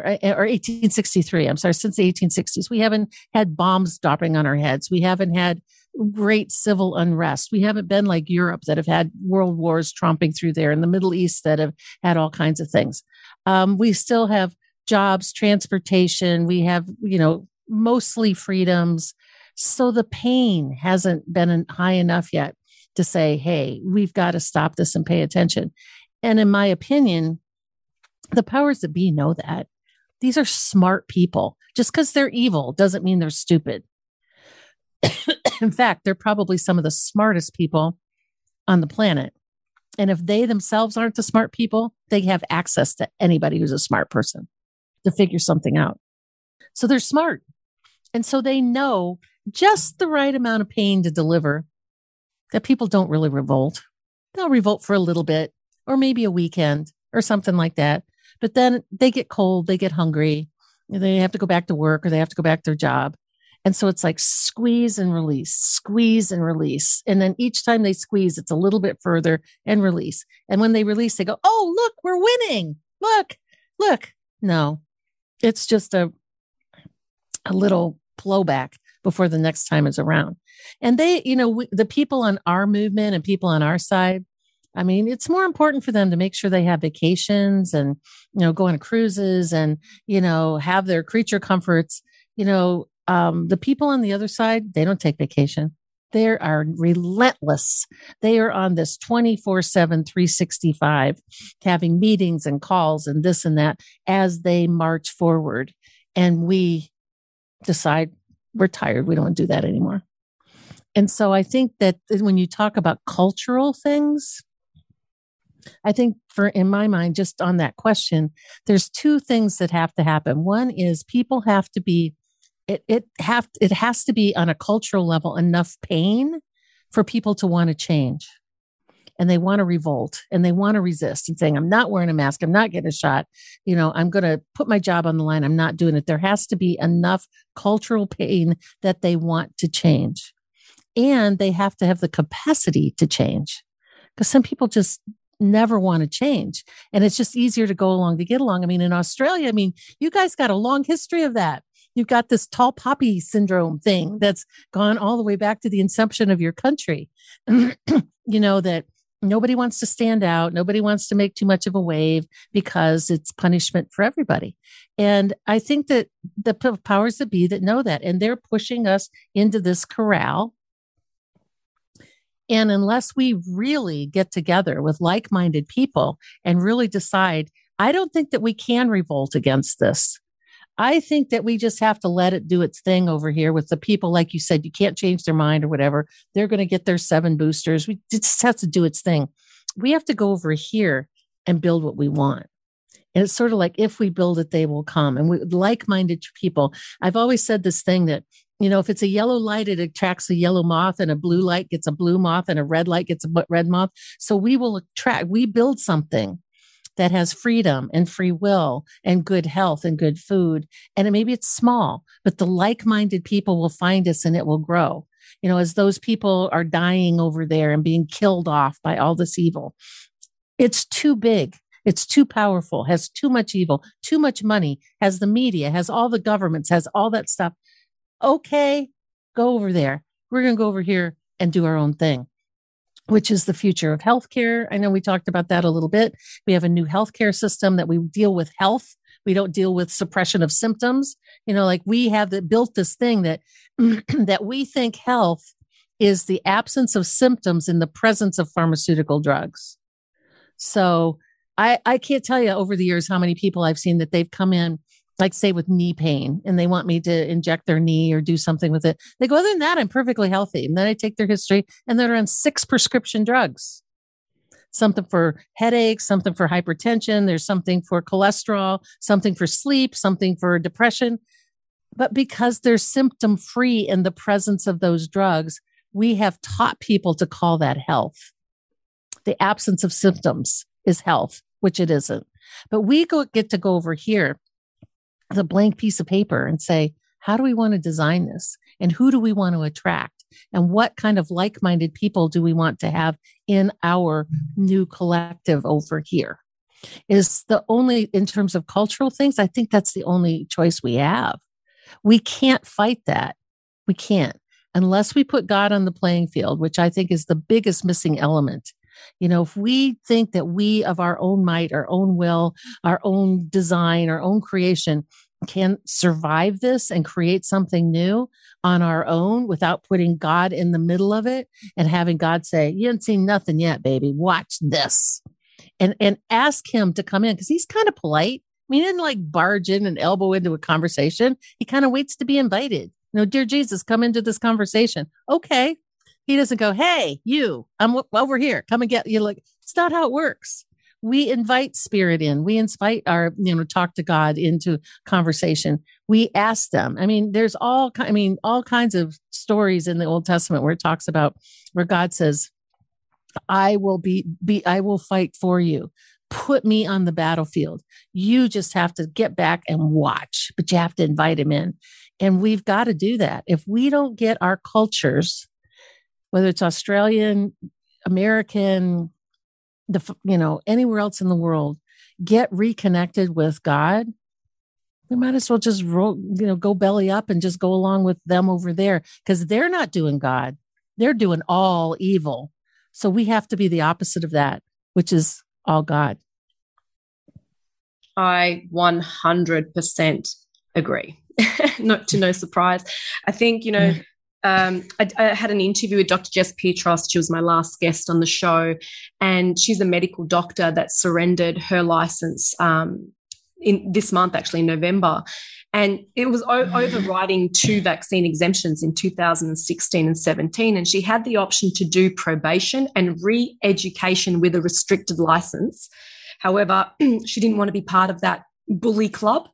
1863. I'm sorry, since the 1860s. We haven't had bombs dropping on our heads. We haven't had great civil unrest. We haven't been like Europe that have had world wars tromping through there, and the Middle East that have had all kinds of things. We still have jobs, transportation. We have, mostly freedoms. So the pain hasn't been high enough yet to say, hey, we've got to stop this and pay attention. And in my opinion, the powers that be know that. These are smart people. Just because they're evil doesn't mean they're stupid. In fact, they're probably some of the smartest people on the planet. And if they themselves aren't the smart people, they have access to anybody who's a smart person to figure something out. So they're smart. And so they know just the right amount of pain to deliver that people don't really revolt. They'll revolt for a little bit, or maybe a weekend or something like that. But then they get cold, they get hungry, they have to go back to work, or they have to go back to their job. And so it's like squeeze and release, squeeze and release. And then each time they squeeze, it's a little bit further and release. And when they release, they go, "Oh, look, we're winning. Look. No, it's just a little blowback before the next time is around." And they, the people on our movement and people on our side, I mean, it's more important for them to make sure they have vacations and, go on cruises and, have their creature comforts. The people on the other side, they don't take vacation. They are relentless. They are on this 24/7, 365, having meetings and calls and this and that as they march forward. And we decide we're tired. We don't want to do that anymore. And so I think that when you talk about cultural things, I think in my mind, just on that question, there's 2 things that have to happen. One is people have to be, it has to be on a cultural level enough pain for people to want to change. and they want to revolt and they want to resist and saying, I'm not wearing a mask. I'm not getting a shot. I'm going to put my job on the line. I'm not doing it. There has to be enough cultural pain that they want to change. And they have to have the capacity to change, because some people just never want to change. And it's just easier to go along to get along. I mean, in Australia, you guys got a long history of that. You've got this tall poppy syndrome thing that's gone all the way back to the inception of your country. That nobody wants to stand out. Nobody wants to make too much of a wave because it's punishment for everybody. And I think that the powers that be that know that, and they're pushing us into this corral. And unless we really get together with like-minded people and really decide, I don't think that we can revolt against this. I think that we just have to let it do its thing over here with the people. Like you said, you can't change their mind or whatever. They're going to get their 7 boosters. We just have to do its thing. We have to go over here and build what we want. And it's sort of like, if we build it, they will come. And we like-minded people. I've always said this thing that, if it's a yellow light, it attracts a yellow moth, and a blue light gets a blue moth, and a red light gets a red moth. So we build something that has freedom and free will and good health and good food. And maybe it's small, but the like-minded people will find us and it will grow. As those people are dying over there and being killed off by all this evil, it's too big. It's too powerful, has too much evil, too much money, has the media, has all the governments, has all that stuff. Okay, go over there. We're going to go over here and do our own thing, which is the future of healthcare. I know we talked about that a little bit. We have a new healthcare system that we deal with health. We don't deal with suppression of symptoms. Like we have built this thing that that we think health is the absence of symptoms in the presence of pharmaceutical drugs. So I can't tell you over the years how many people I've seen that they've come in, like say with knee pain, and they want me to inject their knee or do something with it. They go, other than that, I'm perfectly healthy. And then I take their history and they're on 6 prescription drugs, something for headaches, something for hypertension. There's something for cholesterol, something for sleep, something for depression. But because they're symptom free in the presence of those drugs, we have taught people to call that health. The absence of symptoms is health, which it isn't. But we get to go over here, the blank piece of paper, and say, how do we want to design this? And who do we want to attract? And what kind of like-minded people do we want to have in our new collective over here? Is the only, in terms of cultural things, I think that's the only choice we have. We can't fight that. We can't, unless we put God on the playing field, which I think is the biggest missing element. If we think that we, of our own might, our own will, our own design, our own creation, can survive this and create something new on our own without putting God in the middle of it and having God say, you haven't seen nothing yet, baby. Watch this. And ask him to come in, because he's kind of polite. He didn't like barge in and elbow into a conversation. He kind of waits to be invited. Dear Jesus, come into this conversation. Okay. He doesn't go, hey, you, I'm over here. Come and get you. Like, it's not how it works. We invite spirit in. We invite our, talk to God into conversation. We ask them. There's all kinds of stories in the Old Testament where it talks about where God says, I will I will fight for you. Put me on the battlefield. You just have to get back and watch, but you have to invite him in. And we've got to do that. If we don't get our cultures, whether it's Australian, American, anywhere else in the world, get reconnected with God, we might as well just go belly up and just go along with them over there, because they're not doing God. They're doing all evil. So we have to be the opposite of that, which is all God. I 100% agree. Not to no surprise. I think, I had an interview with Dr. Jess Petros. She was my last guest on the show, and she's a medical doctor that surrendered her license in this month, actually in November. And it was overriding 2 vaccine exemptions in 2016 and 17. And she had the option to do probation and re-education with a restricted license. However, she didn't want to be part of that bully club,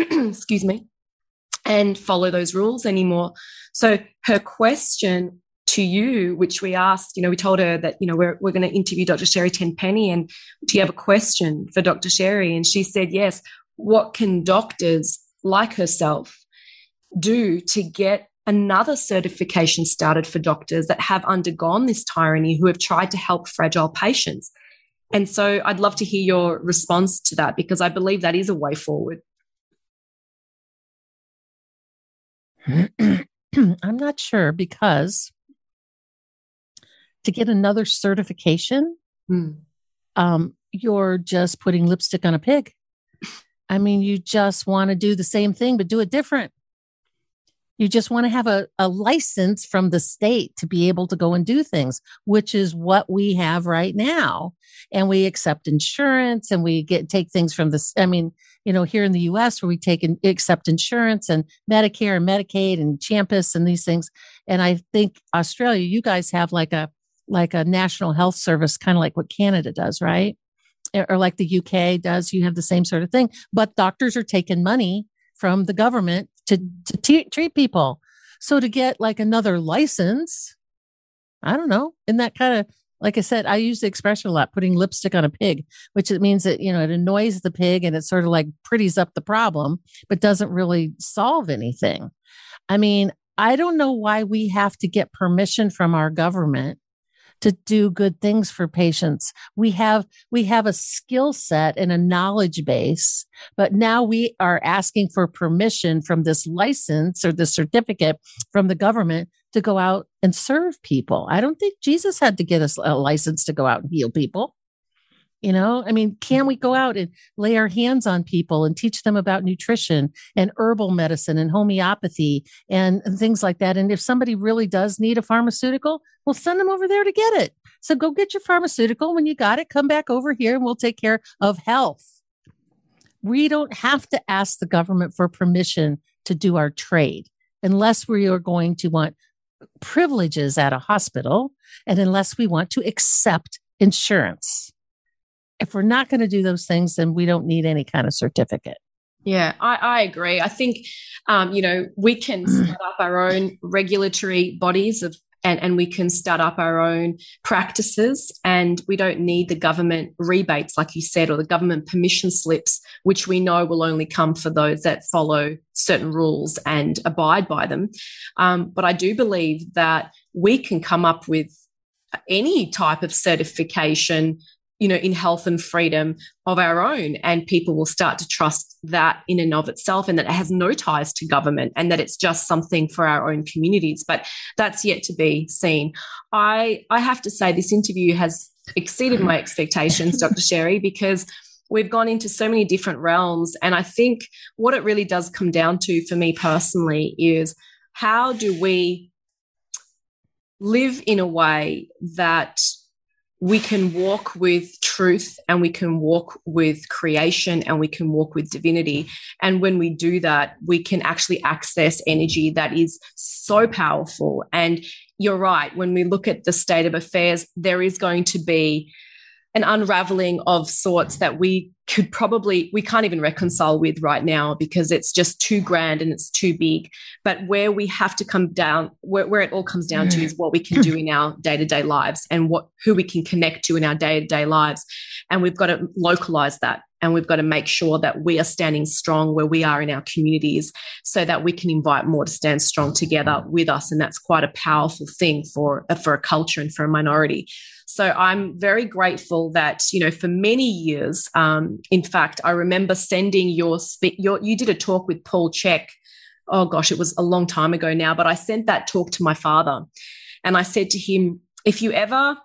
excuse me, and follow those rules anymore. So her question to you, which we asked, we told her that, we're going to interview Dr. Sherry Tenpenny, and do you have a question for Dr. Sherry? And she said, yes. What can doctors like herself do to get another certification started for doctors that have undergone this tyranny, who have tried to help fragile patients? And so I'd love to hear your response to that, because I believe that is a way forward. I'm not sure, because to get another certification, you're just putting lipstick on a pig. I mean, you just want to do the same thing, but do it different. You just want to have a license from the state to be able to go and do things, which is what we have right now. And we accept insurance, and we take things from this. I mean, here in the US, where we accept insurance and Medicare and Medicaid and Champus and these things. And I think Australia, you guys have like a national health service, kind of like what Canada does, right? Or like the UK does. You have the same sort of thing, but doctors are taking money from the government to treat people. So to get like another license, I don't know. And that kind of, like I said, I use the expression a lot, putting lipstick on a pig, which it means that, it annoys the pig, and it sort of like pretties up the problem, but doesn't really solve anything. I mean, I don't know why we have to get permission from our government to do good things for patients. We have a skill set and a knowledge base, but now we are asking for permission from this license or the certificate from the government to go out and serve people. I don't think Jesus had to get us a license to go out and heal people. I mean, can we go out and lay our hands on people and teach them about nutrition and herbal medicine and homeopathy and things like that? And if somebody really does need a pharmaceutical, we'll send them over there to get it. So go get your pharmaceutical. When you got it, come back over here and we'll take care of health. We don't have to ask the government for permission to do our trade, unless we are going to want privileges at a hospital, and unless we want to accept insurance. If we're not going to do those things, then we don't need any kind of certificate. Yeah, I agree. I think, we can start up our own regulatory bodies and we can start up our own practices, and we don't need the government rebates, like you said, or the government permission slips, which we know will only come for those that follow certain rules and abide by them. But I do believe that we can come up with any type of certification, in health and freedom of our own, and people will start to trust that in and of itself, and that it has no ties to government, and that it's just something for our own communities. But that's yet to be seen. I have to say, this interview has exceeded my expectations, Dr. Sherry, because we've gone into so many different realms. And I think what it really does come down to, for me personally, is how do we live in a way that we can walk with truth, and we can walk with creation, and we can walk with divinity. And when we do that, we can actually access energy that is so powerful. And you're right, when we look at the state of affairs, there is going to be an unraveling of sorts that we can't even reconcile with right now, because it's just too grand and it's too big. But where we have to come down, where it all comes down to, is what we can do in our day-to-day lives, and who we can connect to in our day-to-day lives. And we've got to localize that, and we've got to make sure that we are standing strong where we are in our communities, so that we can invite more to stand strong together with us. And that's quite a powerful thing for a culture and for a minority. So I'm very grateful that, for many years, in fact, I remember sending you did a talk with Paul Chek. Oh gosh, it was a long time ago now, but I sent that talk to my father, and I said to him, if you've ever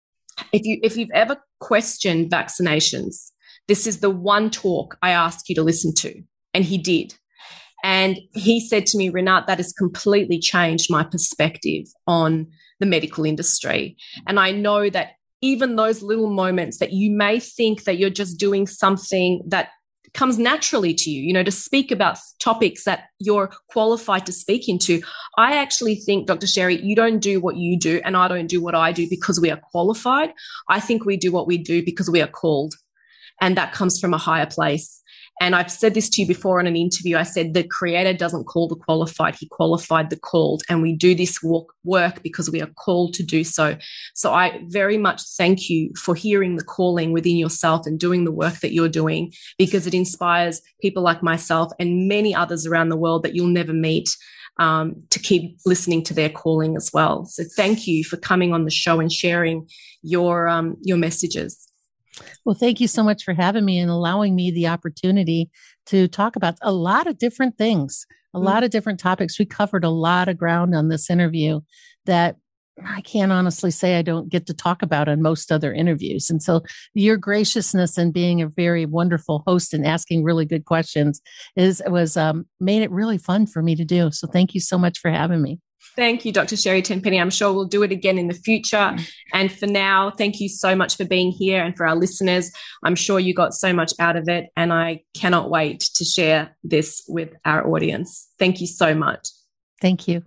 questioned vaccinations, this is the one talk I ask you to listen to. And he did. And he said to me, Renat, that has completely changed my perspective on the medical industry. And I know that even those little moments that you may think that you're just doing something that comes naturally to you, to speak about topics that you're qualified to speak into. I actually think, Dr. Sherry, you don't do what you do, and I don't do what I do because we are qualified. I think we do what we do because we are called, and that comes from a higher place. And I've said this to you before in an interview. I said the Creator doesn't call the qualified, He qualified the called. And we do this work because we are called to do so. So I very much thank you for hearing the calling within yourself and doing the work that you're doing, because it inspires people like myself and many others around the world that you'll never meet to keep listening to their calling as well. So thank you for coming on the show and sharing your messages. Well, thank you so much for having me and allowing me the opportunity to talk about a lot of different things, a lot of different topics. We covered a lot of ground on this interview that I can't honestly say I don't get to talk about on most other interviews. And so your graciousness and being a very wonderful host and asking really good questions made it really fun for me to do. So thank you so much for having me. Thank you, Dr. Sherry Tenpenny. I'm sure we'll do it again in the future. And for now, thank you so much for being here. And for our listeners, I'm sure you got so much out of it. And I cannot wait to share this with our audience. Thank you so much. Thank you.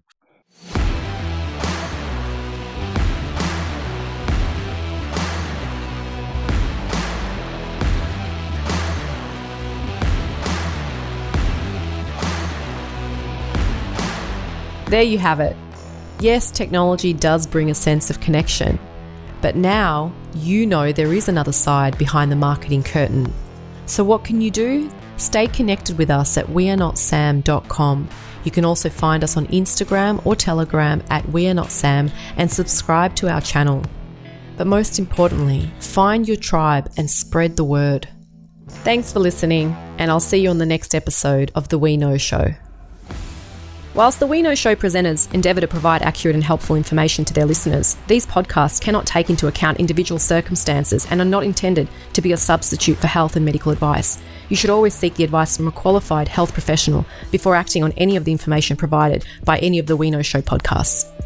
There you have it. Yes, technology does bring a sense of connection, but now you know there is another side behind the marketing curtain. So what can you do? Stay connected with us at wearenotsam.com. You can also find us on Instagram or Telegram at wearenotsam and subscribe to our channel. But most importantly, find your tribe and spread the word. Thanks for listening, and I'll see you on the next episode of The We Know Show. Whilst the We Know Show presenters endeavour to provide accurate and helpful information to their listeners, these podcasts cannot take into account individual circumstances and are not intended to be a substitute for health and medical advice. You should always seek the advice from a qualified health professional before acting on any of the information provided by any of the We Know Show podcasts.